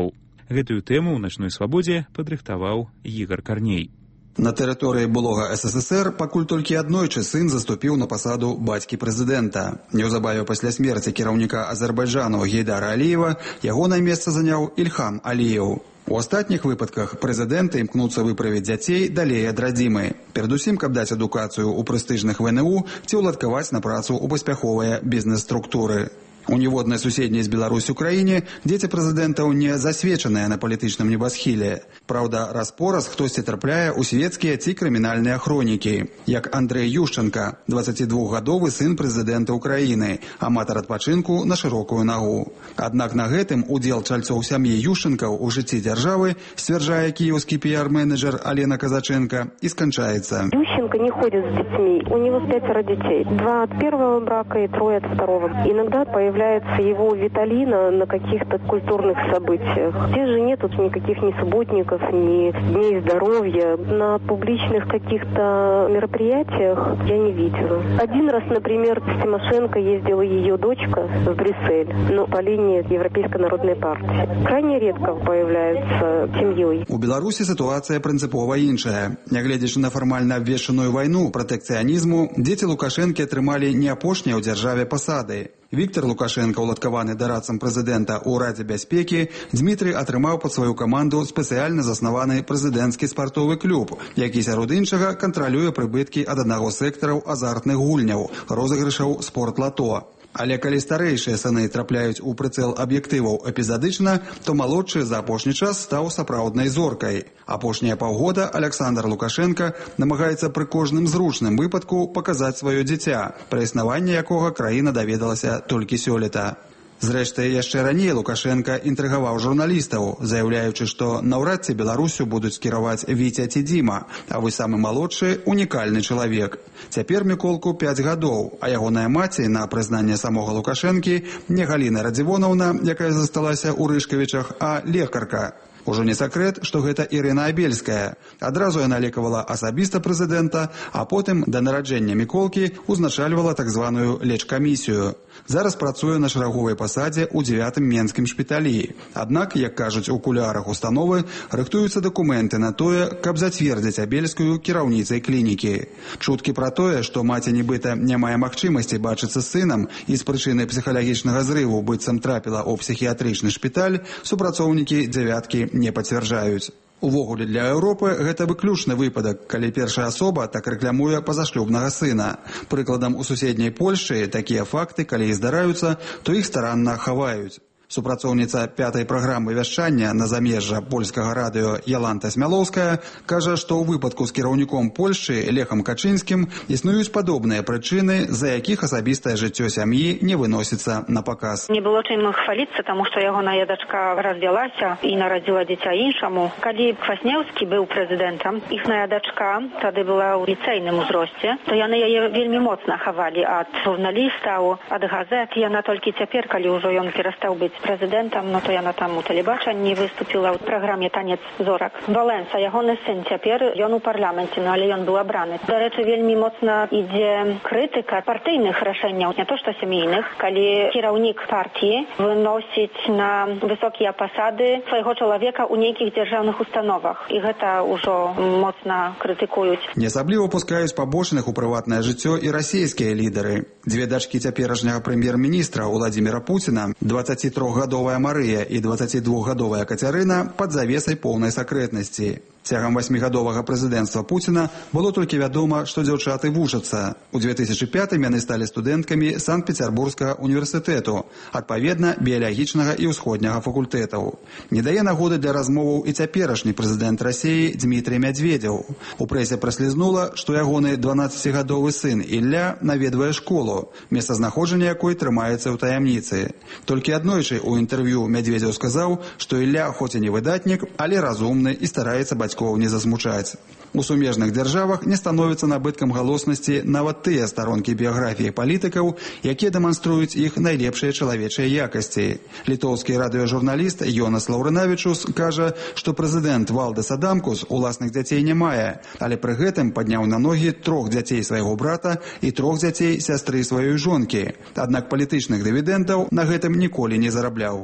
Гэтую тэму ў начной свабодзе падрыхтаваў Ігар Карней. На тэрыторыі былога СССР пакуль толькі аднойчы сын заступіў на пасаду бацькі прэзідэнта. Неўзабаве пасля смерці кіраўніка Азербайджану Гейдара Аліева ягонае месца заняў Ільхам Аліеў. У астатніх выпадках прэзідэнты імкнуцца выправіць дзяцей далей ад радзімы. Перадусім, каб даць адукацыю ў прэстыжных ВНУ ці ўладкаваць на працу ў паспяховыя бізнес-структуры. У ніводнай суседняй з Беларусю краіне дзеці прэзідэнтаў не засвечаныя на палітычным небасхіле. Праўда, раз-пораз хтосьці трапляе ў свецкія ці крымінальныя хронікі, як Андрэй Юшчанка, 22-гадовы сын прэзідэнта ўкраіны, аматар адпачынку на шырокую нагу. Аднак на гэтым удзел чальцоў сям'і Юшчанкаў у жыцці дзяржавы, сцвярджае кіеўскі піар-менеджер Алена Казаченко, и скончается. Ющенко не ходит с детьми, у него 5 детей, 2 от первого брака и 3 от второго. Иногда появляется его виталина на каких-то культурных событиях. Здесь же нет никаких ни субботников, ни дней здоровья. На публичных каких-то мероприятиях я не видела. Один раз, например, с Тимошенко ездила ее дочка в Брюссель, но по линии Европейской народной партии. Крайне редко появляется семьей. У Беларуси ситуация принципово іншая. Нягледзячы на фармальна абвешчаную вайну пратэкцыянізму, дзеці Лукашэнкі атрымалі не апошнія ў дзяржаве пасады. Віктор Лукашенко, уладкаваны дарадцам прэзідэнта ў Радзе бяспекі, Дмітрый атрымаў пад сваю каманду спецыяльна заснаваны прэзідэнцкі спартовы клуб, які сярод іншага кантралюе прыбыткі ад аднаго з сектараў азартных гульняў, розыгрышаў спорт-лато. Але калі старэйшыя сыны трапляюць у прыцэл аб'ектываў эпізадычна, то малодшы за апошні час стаў сапраўднай зоркай. Апошнія паўгода Александр Лукашенко намагаецца пры кожным зручным выпадку паказаць сваё дзіця, пра існаванне якога краіна даведалася толькі сёлета. Зрэшты, яшчэ раней Лукашенко інтрыгаваў журналістаў, заяўляючы, што наўрад ці Беларусю будуць кіраваць Віця ці Дзіма, а вы самы малодшы унікальны чалавек. Цяпер Міколку 5 гадоў, а ягоная маці, на прызнанне самога Лукашэнкі, не Галіна Радзівонаўна, якая засталася ў Рышкавічах, а лекарка. Ужо не сакрэт, што гэта Ірына Абельская. Адразу яна лекавала асабіста прэзідэнта, а потым да нараджэння Міколкі узначальвала так званую лечкамісію. Зараз працуе на шараговай пасадзе ў 9-м менскім шпіталі. Аднак, як кажуць у кулуарах установы, рыхтуюцца дакументы на тое, каб зацвердзіць Абельскую кіраўніцай клінікі. Чуткі пра тое, што маці нібыта не мае магчымасці бачыцца з сынам і з прычыны псіхалагічнага зрыву быццам трапіла ў псіхіятрычны шпіталь, супрацоўнікі дзявяткі не пацвярджаюць. Увогуле для Еўропы гэта выключны выпадак, калі першая асоба так рэкламуе пазашлюбнага сына. Прыкладам, у суседняй Польшчы такія факты, калі і здараюцца, то іх старанна хаваюць. Супрацоўніца 5-й праграмы вяшчання на замежжа польскага радыё Яланта Смялоўская кажа, што ў выпадку з кіраўніком Польшчы Лехам Качынскім існуюць падобныя прычыны, з-за якіх асабістае жыццё сям'і не выносіцца на паказ. Не было чым хваліцца, таму што ягоная дачка развялася і нарадзіла дзіця іншаму. Калі Кваснеўскі быў прэзідэнтам, іхная дачка тады была ў ліцэйным узросце, то яны яе вельмі моцна хавалі ад журналістаў, ад газет. Яна толькі цяпер, калі ўжо ён перастаў быць прэзідэнтам, то яна там у тэлебачанні выступіла ў праграме «Танец зорак». Валенса, ягоны сын, цяпер ён у парламенце, але ён быў абраны. Дарэчы, вельмі моцна ідзе крытыка партыйных рашэнняў, не то што сямейных, калі кіраўнік партіі выносіць на высокія пасады свайго чалавека ў нейкіх дзяржаўных установах. І гэта ўжо моцна крытыкуюць. Не асабліва пускаюць пабочных у прыватнае жыццё і расійскія лідары. Дзве дачкі цяперашняга прэм'ер-міністра Уладзіміра Пуціна, 23-гадовая Марыя і 22-гадовая Кацярына, пад завесай поўнай сакрэтнасці. Цягам 8-гадовага прэзідэнцтва Пуціна было толькі вядома, што дзяўчаты вучацца. У 2005-м яны сталі студэнткамі Санкт-Пецярбургскага універсітэту, адпаведна біялагічнага і ўсходняга факультэтаў. Не дае нагоды для размоваў і цяперашні прэзідэнт Расіі Дмітрый Мядзведзеў. У прэсе праслізнула, што ягоны 12-гадовы сын Ілля наведвае школу, месцазнаходжанне якой трымаецца ў таямніцы. Толькі аднойчы ў інтэрв'ю Мядзведзеў сказаў, што Ілля хоць і не выдатнік, але разумны і стараецца бацькоў не засмучаць. У сумежных дзяржавах не становіцца набыткам галоснасці нават тыя старонкі біяграфіі палітыкаў, якія дэманструюць іх найлепшыя чалавечыя якасці. Літоўскі радыёжурналіст Йонас Лаўрынавічус кажа, што прэзідэнт Валдас Адамкус уласных дзяцей не мае, але пры гэтым падняў на ногі 3 дзяцей свайго брата і 3 дзяцей сястры сваёй жонкі. Аднак палітычных дывідэндаў на гэтым ніколі не зарабляў. Вырасці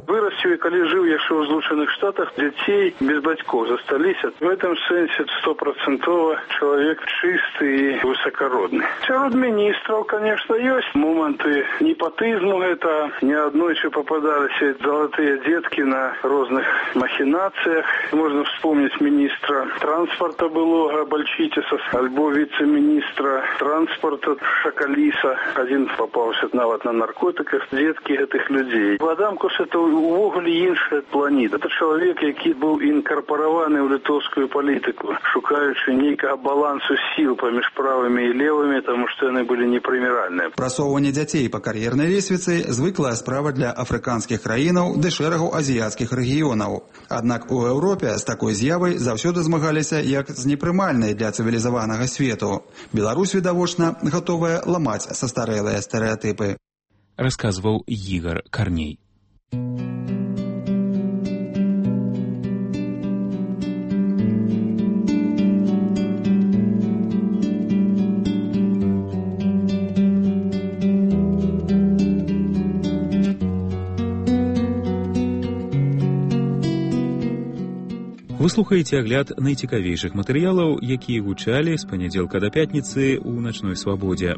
бацькоўсці, калі жыў яшчэ ў Злучаных Штатах, дзяцей без бацькоў засталіся. В этом сэнсе 100% чалавек чысты і высакародны. Сярод міністраў, конечно, ёсць моманты непатызму, гэта неаднойчы попадаліся залатыя дзеткі на розных махінацыях. Можна вспомніць міністра транспорта былога Бальчитиса, альбо віцэ-міністра транспорта Шакаліса. Адзін попаўся нават на наркотыках. Дзеткі гэтых людзей. Адамкус это увогуле іншая планета. Это чалавек, які быў інкарпараваны ў літоўскую палітыку, шукаючы нейкага балансу сіл паміж правымі і левымі, таму што яны былі непрыміральныя. Прасоўванне дзяцей па кар'ернай лесвіцы звыклая справа для афрыканскіх краінаў ды шэрагу азіяцкіх рэгіёнаў. Аднак у Еўропе з такой з'явай заўсёды змагаліся як з непрымальнай для цывілізаванага свету. Беларусь, відавочна, гатовая ламаць састарэлыя стэрэатыпы. Расказваў Ігар Карней. Вы слухаеце агляд найцікавейшых матэрыялаў, якія гучалі з панядзелка да пятніцы ў начной свабодзе.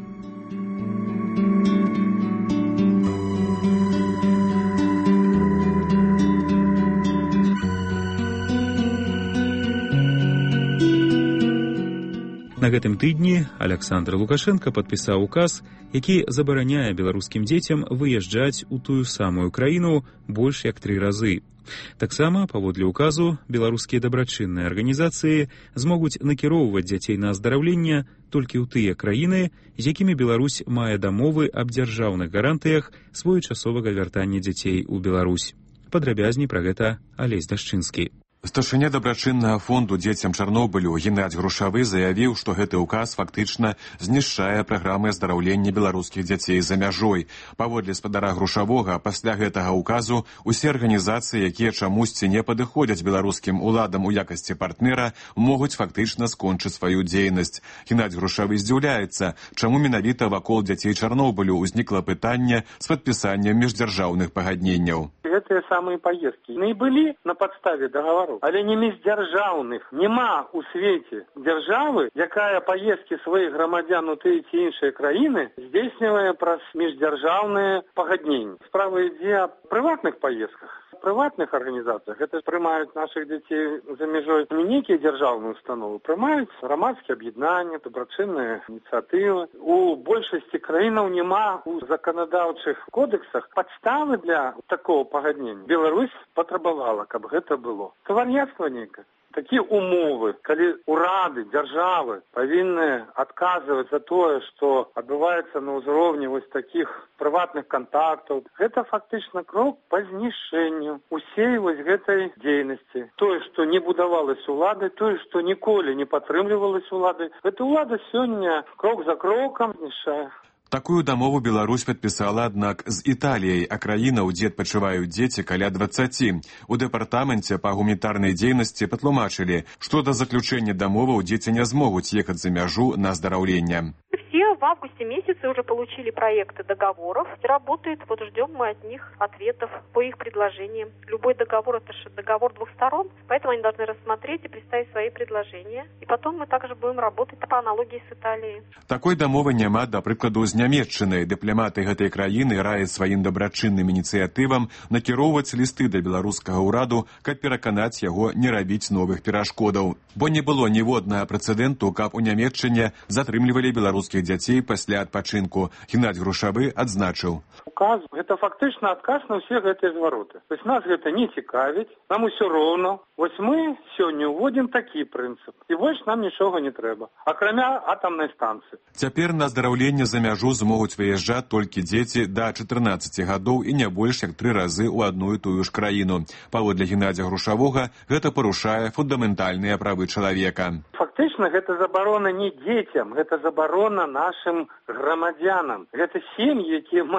На гэтым тыдні Аляксандр Лукашенка падпісаў указ, які забараняе беларускім дзецям выязджаць у тую самую краіну больш як 3 разы. Таксама, паводле ўказу, беларускія дабрачынныя арганізацыі змогуць накіроўваць дзяцей на аздараўленне толькі ў тыя краіны, з якімі Беларусь мае дамовы аб дзяржаўных гарантыях своечасовага вяртання дзяцей у Беларусь. Падрабязней пра гэта Алесь Дашчынскі. Старшыня дабрачыннага фонду дзецям Чарнобылю Геннадзь Грушавы заявіў, што гэты ўказ фактычна знішчае праграмы аздараўлення беларускіх дзяцей за мяжой. Паводле спадара Грушавога, пасля гэтага ўказу усе арганізацыі, якія чамусьці не падыходзяць беларускім уладам у якасці партнера, могуць фактычна скончыць сваю дзейнасць. Геннадзь Грушавы здзіўляецца, чаму менавіта вакол дзяцей Чарнобылю ўзнікла пытанне з падпісаннем міждзяржаўных пагадненняў. Гэтыя самыя паездкі не былі на падставе дагавору, але не міждзяржаўных. Няма ў свеце дзяржавы, якая паездкі сваіх грамадзян у тыя ці іншыя краіны здзейснівае праз міждзяржаўныя пагадненні. Справа ідзе аб прыватных паездках. Прыватных арганізацыях гэта прымаюць нашых дзяцей за мяжой не нейкія дзяржаўныя установы, прымаюць грамадскія аб'яднанні, дабрачынныя ініцыятывы. У большасці краінаў няма у заканадаўчых кодексах падставы для такого пагаднення. Беларусь патрабавала, каб гэта было. Кавар'яцтва нейкае. Такія умовы, калі урады, дзяржавы павінны адказваць за тое, што адбываецца на ўзроўні вось такіх прыватных кантактаў, гэта фактычна крок па знішчэнню усей вось гэтай дзейнасці. Тое, што не будавалася уладай, тое, што ніколі не падтрымлівалася уладай, гэта ўлада сёння крок за крокам знішчае. Такую дамову Беларусь падпісала, аднак, з Італіяй, а краінаў, дзе адпачываюць дзеці, каля 20. У дэпартаменце па гуманітарнай дзейнасці патлумачылі, што да заключэння дамоваў дзеці не змогуць ехаць за мяжу на аздараўленне. Все в августе месяце уже получили проекты договоров. Работает, вот ждем мы от них ответов по их предложениям. Любой договор — это же договор двух сторон, поэтому они должны рассмотреть и представить свои предложения. И потом мы также будем работать по аналогии с Италией. Такой дамовы няма, да прыкладу, з Нямецчыны. Дыпламаты гэтай краіны раяць сваім дабрачынным ініцыятывам накіроўваць лісты да беларускага ўраду, каб пераканаць яго не рабіць новых перашкодаў. Бо не было ніводнага прэцэдэнту, каб у Нямецчыне затрымлівалі беларускіх дзяцей пасля адпачынку. Геннадзь Грушавы адзначыў. Указ — гэта фактычна адказ на ўсе гэтыя звароты. То есть нас гэта не цікавіць, нам усё роўна. Вось мы сёння ўводзім такі прынцып. І больш нам нічога не трэба, акрамя атамнай станцыі. Цяпер на аздараўленне за мяжу змогуць выязджаць толькі дзеці да 14 гадоў і не больш як 3 разы ў адну і тую ж краіну. Паводле Геннадзя Грушавога, гэта парушае фундаментальныя правы чалавека. Фактычна гэта забарона не дзецям, гэта забарона нашым грамадзянам. Гэта сем'і, якія маюць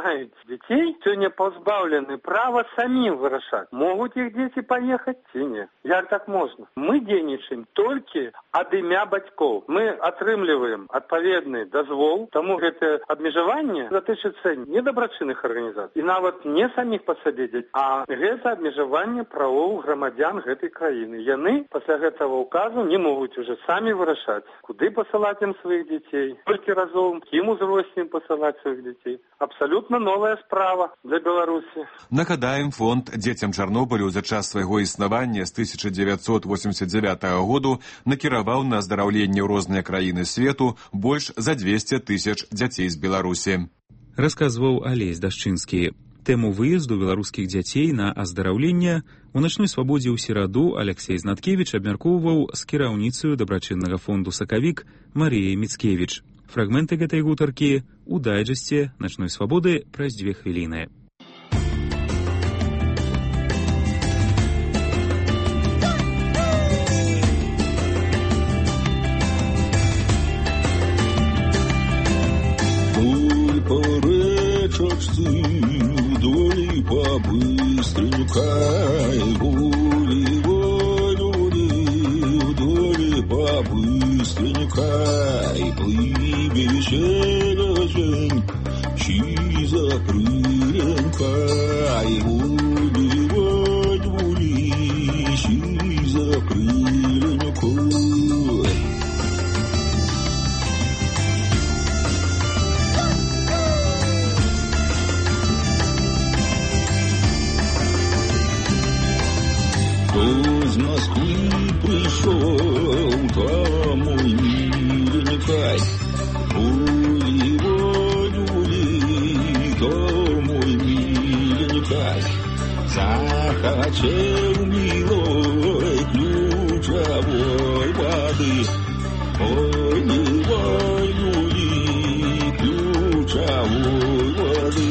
детей сегодня позбавлены права самим вырашать, могут их дети поехать или нет. Як так можно? Мы денежим только от имя батьков. Мы отрымливаем отповедный дозвол, тому это обмежевание датычыцца не добрачынных организаций, и нават не самих по себе детей, а это обмежевание правов громадян этой краины. Яны после этого указа не могут уже сами вырашать, куда посылать им своих детей, сколько разов, кем узросте им посылать своих детей. Абсолютно новая справа для Беларуси. Нагадаем, фонд «Дзецям Чарнобылю» за час свайго існавання з 1989 году накіраваў на аздараўленне ў розныя краіны свету больш за 200 тысяч дзяцей з Беларусі. Расказваў Алесь Дашчынскі. Тэму выезду беларускіх дзяцей на аздараўленне у начной свабодзе ў сераду Алексей Знаткевіч абмяркоўваў з кіраўніцаю дабрачыннага фонду «Сакавік» Марыяй Міцкевіч. Фрагменты гэтай гутаркі ў дайджэсце начной свабоды праз 2 хвіліны. Вдоль по речочці, вдоль по быстренька, вдоль по быстренька, плыви веселый, чи закрыленка, вули, чи закрыленка. Кто из Москвы пришел, там мой миленький, то мой миленький, захотел милой ключевой воды, ой, милой ключевой воды.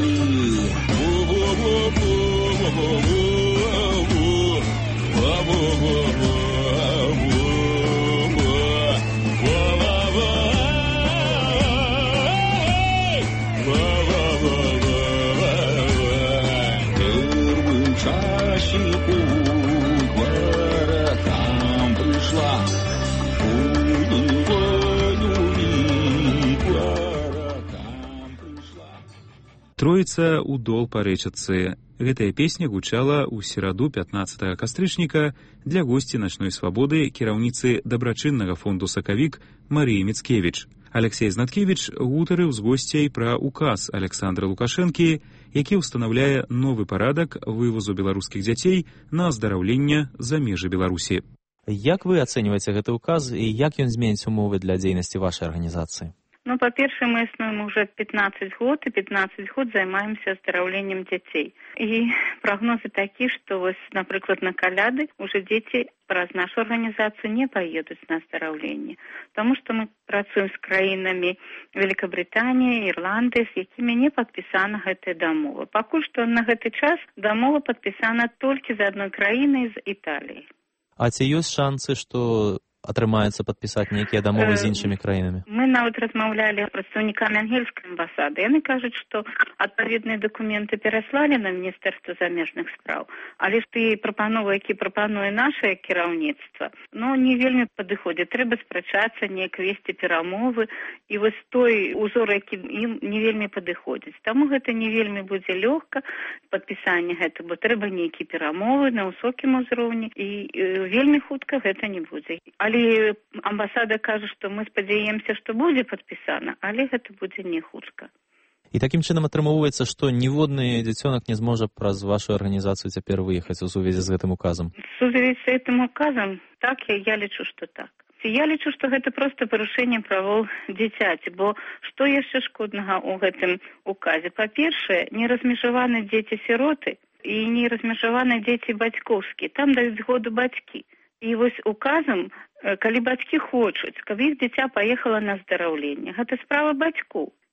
Троіца ўдол па рэчачцы. Гэтая песня гучала ў сераду 15 кастрычніка для госці начной свабоды кіраўніцы дабрачыннага фонду «Сакавік» Марыі Міцкевіч. Алексей Знаткевіч гутарыў з госцяй пра указ Александра Лукашэнкі, які ўстанаўляе новы парадак вывозу беларускіх дзяцей на аздараўленне за межы Беларусі. Як вы ацэньваеце гэты указ і як ён зменіць умовы для дзейнасці вашай арганізацыі? Ну, по-перше, мы існуем уже 15 год, и 15 год займаемся аздараўленнем дзяцей. И прогнозы такие, что, вот, например, на коляды уже дети праз нашу организацию не поедут на аздараўленне, потому что мы працуем с краинами Великобритании, Ирландии, с якими не подписана гэтая дамова. Пакуль что на гэты час дамова подписана только за одной краиной, из Италии. А ці ёсць шансы, што атрымаецца падпісаць нейкія дамовы з іншымі краінамі? Мы нават размаўлялі з прадстаўнікамі ангельскай амбасады. Яны кажуць, што адпаведныя дакументы пераслалі на Міністэрства замежных спраў, але ж тыя прапановы, які прапануе нашае кіраўніцтва, не вельмі падыходзяць. Трэба спрачацца, неяк весці перамовы, і вось той узор, які ім не вельмі падыходзіць. Таму гэта не вельмі будзе лёгка, падпісанне гэта, бо трэба нейкія перамовы на высокім узроўні, і вельмі хутка гэта не будзе. Але амбасада кажа, што мы спадзяемся, што будзе падпісана, але гэта будзе не хутка. І такім чынам атрымоўваецца, што ніводны дзіцёнак не зможа праз вашу арганізацыю цяпер выехаць у сувязі з гэтым указам? В сувязі з гэтым указам, так, я лічу, што так. Я лічу, што гэта проста парушэнне правоў дзіцяці, бо што яшчэ шкоднага ў гэтым указе? Па-першае, не размежаваны дзеці-сіроты і не размежаваны дзеці бацькоўскія. Там даюць згоду бацькі. І вось указам, калі бацькі хочуць, каб іх дзіця паехала на аздараўленне, гэта справа бацькоў.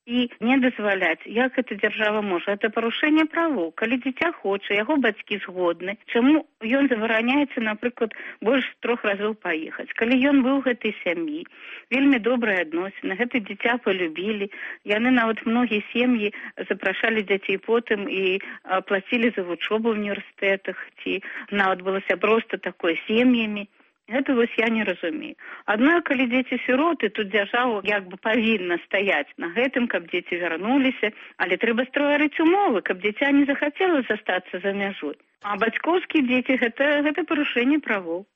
і не дазваляць, як гэта дзяржава можа. Гэта парушэнне правоў. Калі дзіця хоча, яго бацькі згодны, чаму ён забараняецца, напрыклад, больш 3 разоў паехаць? Калі ён быў гэтай сям'і, вельмі добрыя адносіны, гэта дзіця полюбілі, яны нават многія сем'і запрашалі дзяцей потым і плацілі за вучобу ў універсітэтах, ці нават было сяброўства такое сем'ямі. Гэта вось я не разумею. Аднак, калі дзеці-сіроты, тут дзяржава як бы павінна стаяць на гэтым, каб дзеці вярнуліся, але трэба стварыць умовы, каб дзіця не захацела застацца за мяжой. А бацькоўскія дзеці гэта парушэнне правоў.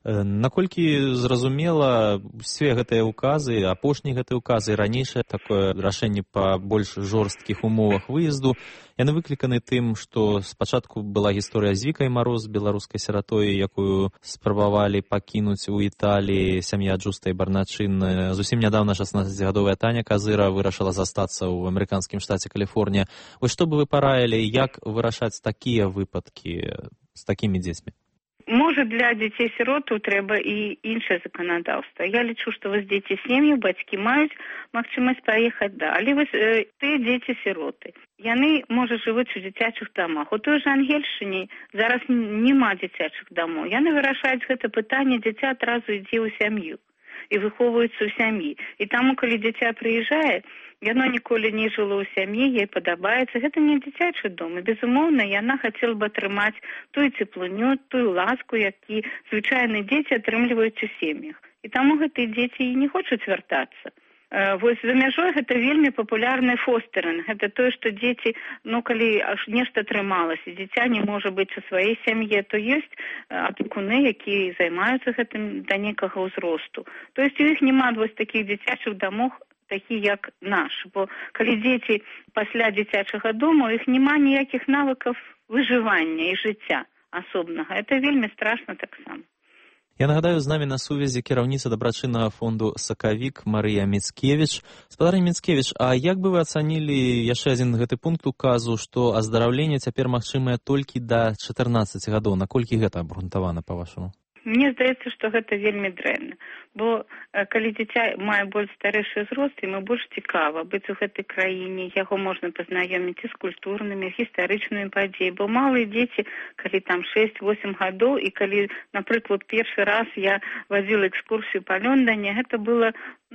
Наколькі зразумела, усе гэтыя указы, апошнія гэтыя указы, ранейшае такое рашэнне па больш жорсткіх умовах выезду, яны выкліканы тым, што спачатку была гісторыя з Вікай Мароз, беларускай сіратой, якую спрабавалі пакінуць у Італіі сям'я Джустай Барначын. Зусім нядаўна 16гадовая Таня Казыра вырашыла застацца ў амерыканскім штаце Каліфорнія. Вось што бы вы параілі, як вырашаць такія выпадкі з такімі дзецьмі? Можа, для дзяцей-сіротаў трэба і іншае заканадаўства. Я лічу, што вось дзеці сем'яў, бацькі маюць магчымасць паехаць, да. Але вось тыя дзеці-сіроты, яны, можа, жывуць у дзіцячых дамах. У той жа Ангельшчыне зараз няма дзіцячых дамоў. Яны вырашаюць гэта пытанне, дзіця адразу ідзе ў сям'ю і выхоўваюцца ў сям'і. І таму, калі дзіця прыязджае, яно ніколі не жыло ў сям'і, ей падабаецца. Гэта не дзіцячы дом. І, безумоўна, яна хацела б атрымаць тую цеплыню, тую ласку, які звычайныя дзеці атрымліваюць у сем'ях. І таму гэтыя дзеці і не хочуць вяртацца. Вось за мяжой гэта вельмі папулярны фостеринг. Гэта тое, што дзеці, калі нешта атрымалася, дзіця не можа быць у сваёй сям'і, то ёсць апекуны, якія займаюцца гэтым да некага ўзросту. То есть у іх няма вось такіх дзіцячых дамоў, такі як наш. Бо калі дзеці пасля дзіцячага дома, у іх няма ніякіх навыкаў выжывання і жыцця асобнага. Это вельмі страшна таксама. Я нагадаю, з намі на сувязі кіраўніца дабрачыннага фонду «Сакавік» Марыя Міцкевіч. Спадарня Міцкевіч, а як бы вы ацанілі яшчэ адзін гэты пункт указу, што аздараўленне цяпер магчымае толькі да 14 гадоў? Наколькі гэта абгрунтавана, па-вашаму? Мне здаецца, што гэта вельмі дрэнна, бо калі дзіця мае больш старэйшы ўзрост, яму больш цікава быць у гэтай краіне, яго можна пазнаёміць і з культурнымі, гістарычнымі падзеямі, бо малыя дзеці, калі там 6-8 гадоў, і калі, напрыклад, першы раз я вазіла экскурсію па Лондоне, гэта было,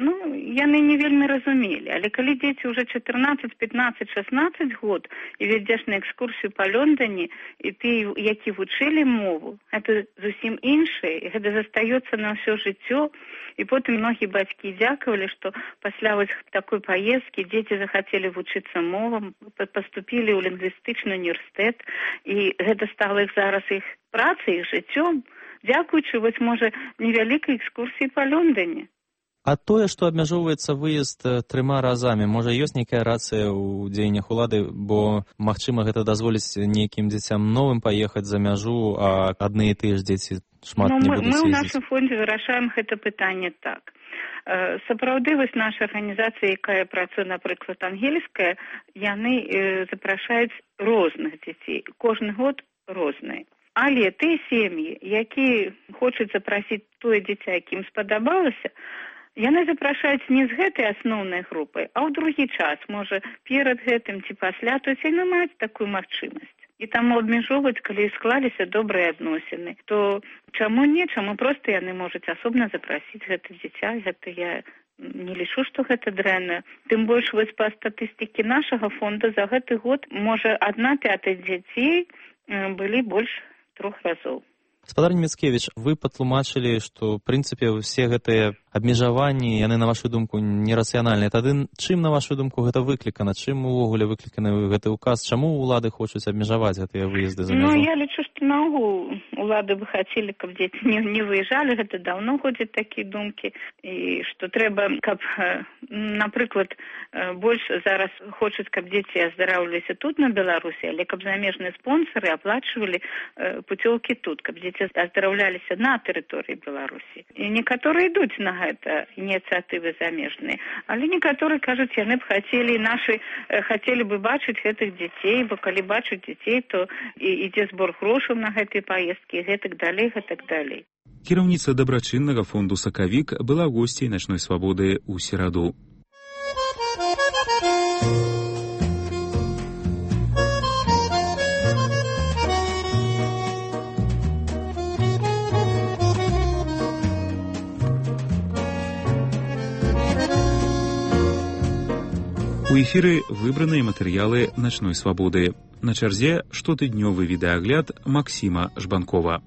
яны не вельмі разумелі, але калі дзеці ўжо 14, 15, 16 год і вядзеш на экскурсію па Лондоне, і ты, які вучылі мову, гэта зусім іншае, гэта застаецца на ўсё жыццё. І потым многія бацькі дзякавалі, што пасля вось такой паездкі дзеці захацелі вучыцца мовам, паступілі ў лінгвістычны універсітэт, і гэта стала іх зараз іх працай, іх жыццём, дзякуючы, вось, можа, невялікай экскурсіі па Лондоне. А тое, што абмяжоўваецца выезд 3 разамі, можа, ёсць нейкая рацыя ў дзеяннях улады, бо, магчыма, гэта дазволіць нейкім дзецям новым паехаць за мяжу, а адны і тыя ж дзеці шмат не будуць ездзіць? Мы ў нашым фондзе вырашаем гэта пытанне так. Сапраўды, вось наша арганізацыя, якая працуе, напрыклад, ангельская, яны запрашаюць розных дзяцей. Кожны год розныя. Але тыя сем'і, якія хочуць запрасіць тое дзіця, якім спадабалася, яны запрашаюць не з гэтай асноўнай групай, а ў другі час, можа, перад гэтым ці пасля, то яны маюць такую магчымасць. І таму абмяжоўваць, калі склаліся добрыя адносіны, то чаму не, чаму проста яны можуць асобна запрасіць гэта дзіця, гэта я не лічу, што гэта дрэнна. Тым больш, вось па статыстыкі нашага фонда за гэты год, можа, 1/5 дзяцей былі больш 3 разоў. Спадарня Міцкевіч, вы патлумачылі, што, в прынцыпе, усе гэтыя абмежаванні, яны, на вашу думку, нерацыянальныя. Тады чым, на вашу думку, гэта выклікана? Чым увогуле выкліканы гэты указ? Чаму ўлады хочуць абмежаваць гэтыя выезды за мяжу? Я лічу, што наогул улады бы хацелі, каб дзеці не выязджалі. Гэта даўно ходзяць такія думкі. І што трэба, каб, напрыклад, больш зараз хочуць, каб дзеці аздараўляліся тут, на Беларусі, але каб замежныя спонсары аплачвалі пуцёўкі тут, каб дзеці аздараўляліся на тэрыторыі Беларусі. І некаторыя ідуць на гэта ініцыятывы замежныя. Але некаторыя кажуць, яны б хацелі бы бачыць гэтых дзяцей, бо калі бачаць дзяцей, то ідзе збор грошаў на гэтыя паездкі, гэтак далей, гэтак далей. Кіраўніца дабрачыннага фонду «Сакавік» была госцей начной свабоды ў сераду. У эфіры выбраныя матэрыялы начной свабоды. На чарзе штотыднёвы відэагляд Максіма Жбанкова.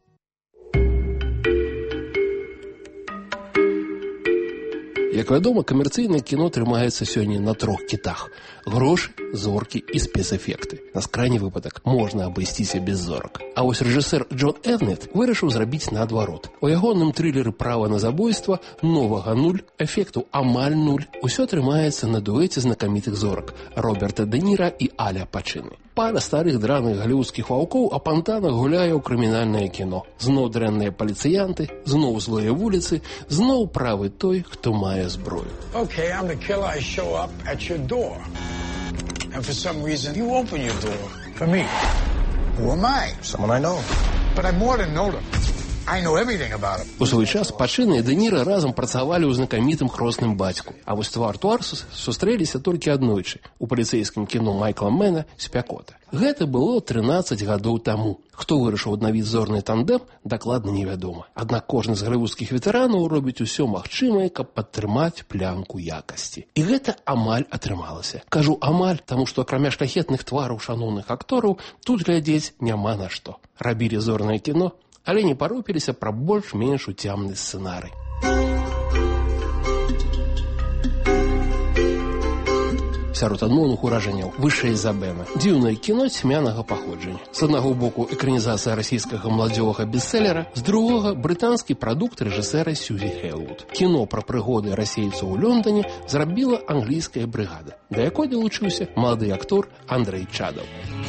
Як вядома, камерцыйнае кіно трымаецца сёння на 3 кітах: грошы, зоркі і спецэфекты. На скрайні выпадак можна абысціся без зорак. А вось рэжысэр Джон Эвнет вырашыў зрабіць наадварот. У ягоным трылеры «Права на забойства» новага 0, эфекту амаль 0. Усё трымаецца на дуэце знакамітых зорак Роберта Дэ Ніра і Аля Пачыны. Пара старых драных галівудскіх ваўкоў апантана гуляе ў крымінальнае кіно. Зноў дрэнныя паліцыянты, зноў злыя вуліцы, зноў правы той, хто мае зброю. Okay, I'm the killer. I show up at your door. And for some reason, you open your door for me. Who am I? Someone I know. But I more than know them. I know everything about him. У свой час Пачына і Дэ Ніра разам працавалі ў знакамітым «Хросным бацьку». А вось твар-твар сустрэліся толькі аднойчы у паліцэйскім кіно Майкла Мэна «Спякота». Гэта было 13 гадоў таму. Хто вырашыў аднавіць зорны тандэм, дакладна невядома. Аднак кожны з галівудскіх ветэранаў робіць усё магчымае, каб падтрымаць плянку якасці. І гэта амаль атрымалася. Кажу амаль, таму што акрамя шляхетных твараў шаноўных актораў тут глядзець няма на што. Рабілі зорнае кіно, але не парупіліся пра больш-менш уцямны сцэнарый. Сярод адмоўных уражанняў вышэй за Бэна. Дзіўнае кіно цьмянага паходжання. З аднаго боку экранізацыя расійскага маладзёвага бестселера, з другога брытанскі прадукт рэжысэра Сьюзі Хейлвуд. Кіно пра прыгоды расейцаў у Лондоне зрабіла англійская брыгада, да якой далучыўся малады актор Андрэй Чадаў.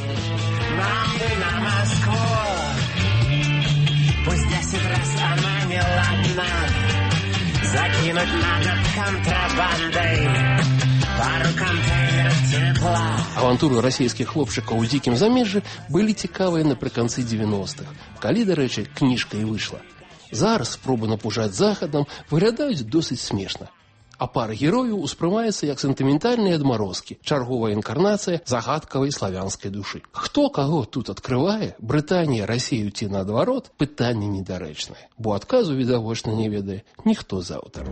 Пусть 10 раз она не ладна. Закинуть надо контрабандой пару контейнеров тепла. Авантуры расійскіх хлопчыкаў у дзікім замежжы былі цікавыя напрыканцы 90-х, калі, дарэчы, кніжка і выйшла. Зараз спробы напужаць захадам выглядаюць досыць смешна. А пара герояў успрымаецца як сентыментальныя адмарозкі, чарговая інкарнацыя загадкавай славянскай душы. Хто каго тут адкрывае, Брытанія, Расію ці наадварот, пытанне недарэчнае, бо адказу відавочна не ведае ніхто з аўтараў.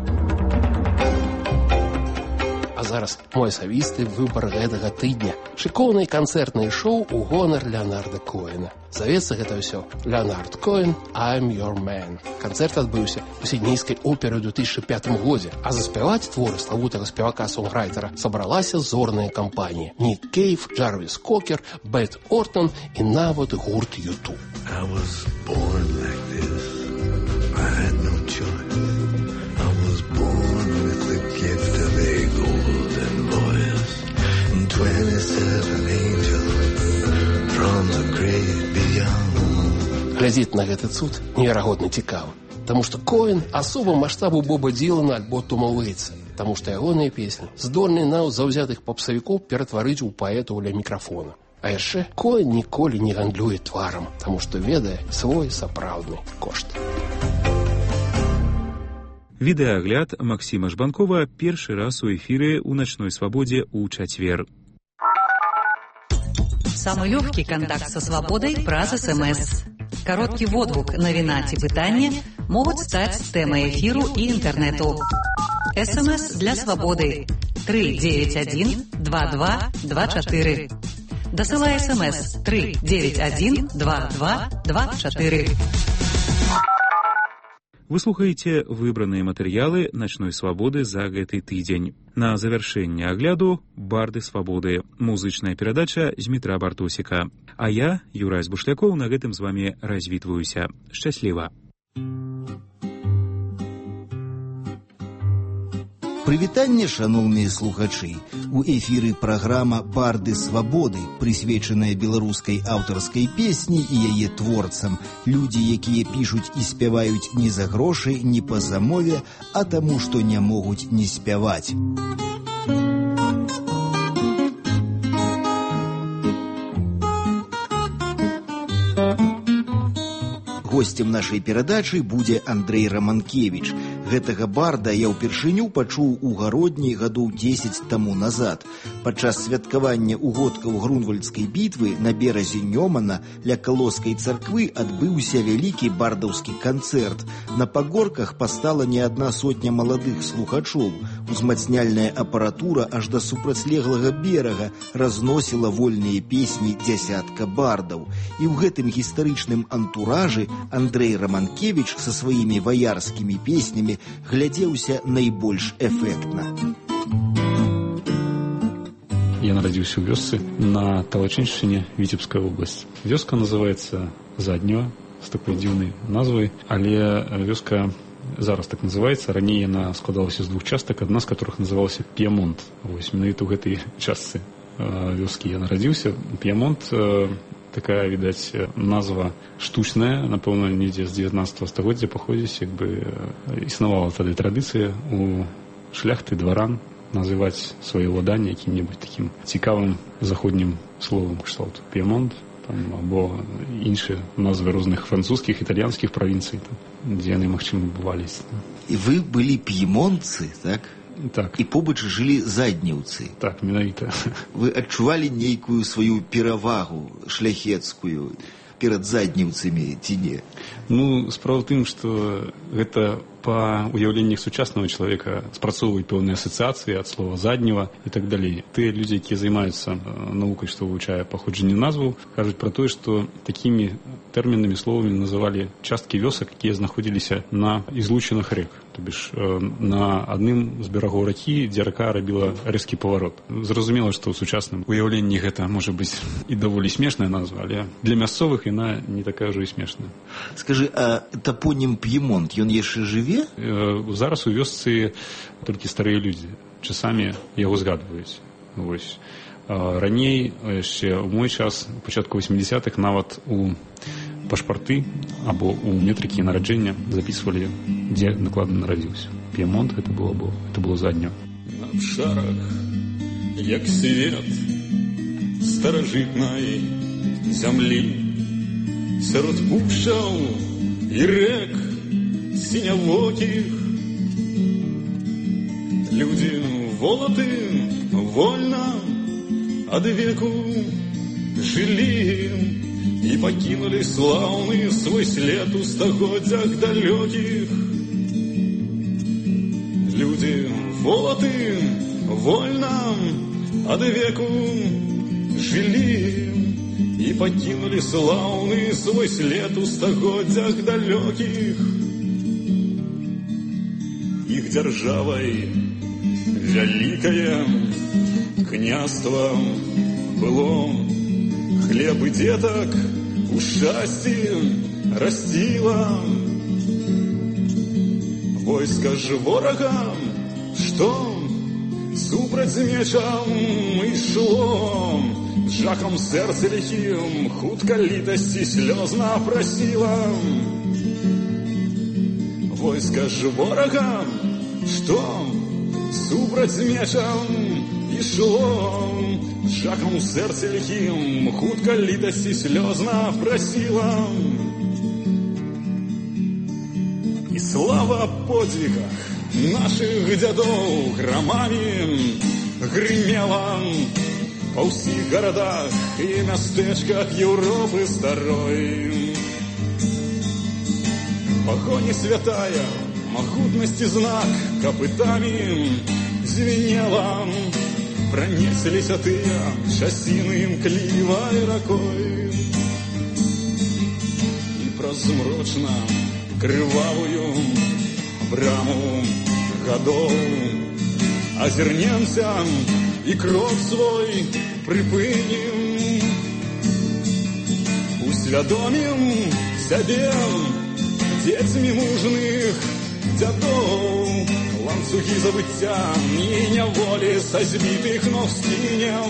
А зараз мой асабісты выбар гэтага тыдня. Шыкоўнае канцэртнае шоу у гонар Леанарда Коэна. Завецца гэта ўсё «Леонард Коэн, I'm your man». Канцэрт адбыўся у сіднейскай оперы ў 2005 годзе, а заспяваць творы славутага спевака-сонграйтера сабралася зорная кампанія. Нік Кейв, Джарвіс Кокер, Бет Ортон і нават гурт U2. I was born like this. I had no choice. I was born with the gift of a golden voice. And 27 angels from the great beyond. Глядзець на гэты цуд неверагодна цікава, таму што Коэн асоба маштабу Боба Ділана альбо Тома Уэйтса, таму што ягоныя песні здольны нават заўзятых попсавікоў ператварыць у паэтаў ля мікрафона. А яшчэ Коэн ніколі не гандлюе тварам, таму што ведае свой сапраўдны кошт. Відэагляд Максіма Жбанкова першы раз у эфіры ў начной свабодзе ў чацвер. Самый легкий контакт со свободой праз СМС. Короткий водгук, навіна ці пытанне могуць стаць тэмай эфіру і інтэрнэту. СМС для свободы 391-2224. Дасылай СМС 391-2224. Вы слухаеце выбраныя матэрыялы начной свабоды за гэты тыдзень. На завяршэнне агляду «Барды свабоды», музычная перадача Змітра Бартосіка. А я, Юрась Бушлякоў, на гэтым з вамі развітваюся. Шчасліва! Прывітанне, шаноўныя слухачы! У эфіры праграма «Барды свабоды», прысвечаная беларускай аўтарскай песні і яе творцам. Людзі, якія пішуць і спяваюць не за грошы, не па замове, а таму, што не могуць не спяваць. Госцем нашай перадачы будзе Андрэй Раманкевіч. Гэтага барда я ўпершыню пачуў у гародні гадоў 10 таму назад. Падчас святкавання угодкаў Грунвальдскай бітвы на беразе Нёмана ля Калоскай царквы адбыўся вялікі бардаўскі канцэрт. На пагорках пастала не адна сотня маладых слухачоў. Узмацняльная апаратура аж да супрацьлеглага берага разносіла вольныя песні дзясятка бардаў. І ў гэтым гістарычным антуражы Андрэй Романкевич са сваімі ваярскімі песнямі глядзеўся найбольш эфектна. Я нарадзіўся ў вёсцы на Талачыншчыне, Віцебская область. Вёска называецца Заднева, з такой дзіўнай назвай, але вёска зараз так называецца. Раней яна складалася з двух частак, адна з которых называлася П'емонт. Вось, менавіта ў гэтай частцы вёскі я нарадзіўся. П'емонт, такая, відаць, назва штучная, напэўна, недзе з 19 стагоддзя паходзіць, як бы існавала тады традыцыя у шляхты, дваран называць свае ўладанні якім-небудзь такім цікавым заходнім словам, кшталту П'емонт, або іншыя назвы розных французскіх, італьянскіх правінцый, дзе яны, магчыма, бываліся. І вы былі п'емонтцы, так? Так. І побач жылі заднеўцы. Так, менавіта. Вы адчувалі нейкую сваю перавагу шляхецкую перад заднеўцамі ці не? Ну, справа ў тым, што гэта па уяўленнях сучаснага чалавека спрацоўваюць пэўныя асацыяцыі ад слова заднева і так далей. Тыя людзі, якія займаюцца навукай, што вывучае паходжанне назваў, кажуць пра тое, што такімі тэрміннымі словамі называлі часткі вёсак, якія знаходзіліся на ізлучынах рэк, то бишь на адным з берагоў ракі, дзе рака рабіла рэзкі паварот. Зразумела, што ў сучасным уяўленні гэта можа быць і даволі смешная назва, але для мясцовых яна не такая ўжо і смешная. Скажы, а тапонім П'емонт, ён яшчэ жыве? Зараз у вёсцы толькі старыя людзі часамі яго згадваюць. Вось. Раней, яшчэ ў мой час, у пачатку 80-х, нават у пашпарты або у метрыкі нараджэння записывалі, дзе накладна нарадзіўся. П'емонт гэта было заднева. На абшарах, як свет старажытнай зямлі, сярод пушчаў і рэк сінявокіх, людзі волаты вольна ад веку жылі і пакінулі слаўны свой след у стагоддзях далёкіх. Людзі волаты вольна ад веку жылі і пакінулі слаўны свой след у стагоддзях далёкіх. Іх дзяржавай вялікае княства было, хлеб і дзетак у шчасці расціла. Войска ж ворагам, што супраць мечам ішло, жахам сэрца ліхім хутка літасці слёзна прасіла. Войска ж ворагам, што супраць мечам ішло, жахам сэрца ліхім хутка літасці слёзна прасіла. І слава подвигах наших дзядоў грамамі грымела па ўсіх гарадах і мястэчках Еўропы старой. Пагоні святая, магутнасці знак капытамі звенела, пронесліся тыя часіны імклівай ракой. І праз змрочна крывавую браму гадоў азірнемся і крок свой прыпынім, усвядомім сябе дзецьмі мужных дзядоў, ланцугі забыцця і няволі са збітых ног скінем.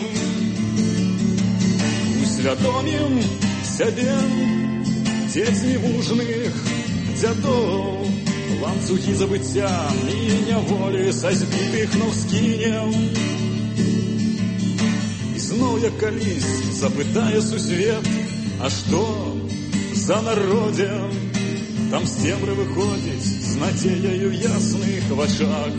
Усвядомім сябе дзецьмі мужных дзядоў, ланцугі забыцця і няволі са збітых ног скінем. І зноў як калісь запытае сусвет, а што за народзе? Там з цемры выходзіць з надзеяю ясных вачах.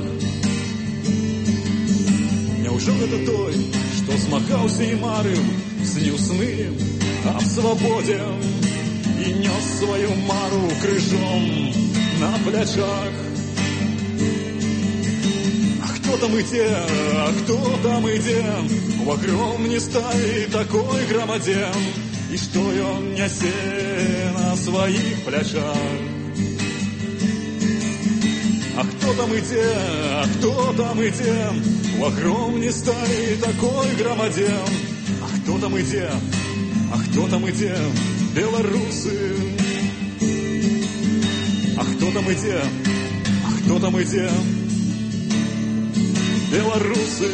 Няўжо гэта той, што змагаўся і марыў, сніў сны аб свабодзе і нёс сваю мару крыжом на плячах? А хто кто там ідзе, а кто там ідзе у агромністай такой грамадзе, і што ён нясе на сваіх плячах. А кто там ідзе, а кто там ідзе у агромністай такой грамадзе, а кто там ідзе, а кто там ідзе, беларусы. А кто там ідзе, а кто там ідзе, беларусы.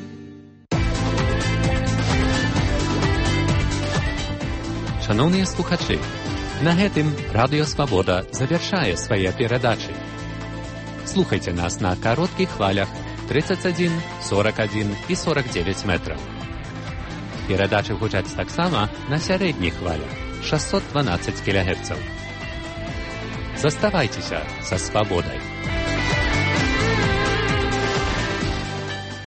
Шановні слухачі, на гэтым Радыё Свабода завяршае свае перадачы. Слухайте нас на кароткіх хвалях 31, 41 і 49 метраў. Перадачы гучаць таксама на сярэдніх хвалях 612 кГц. Заставайцеся са свабодай.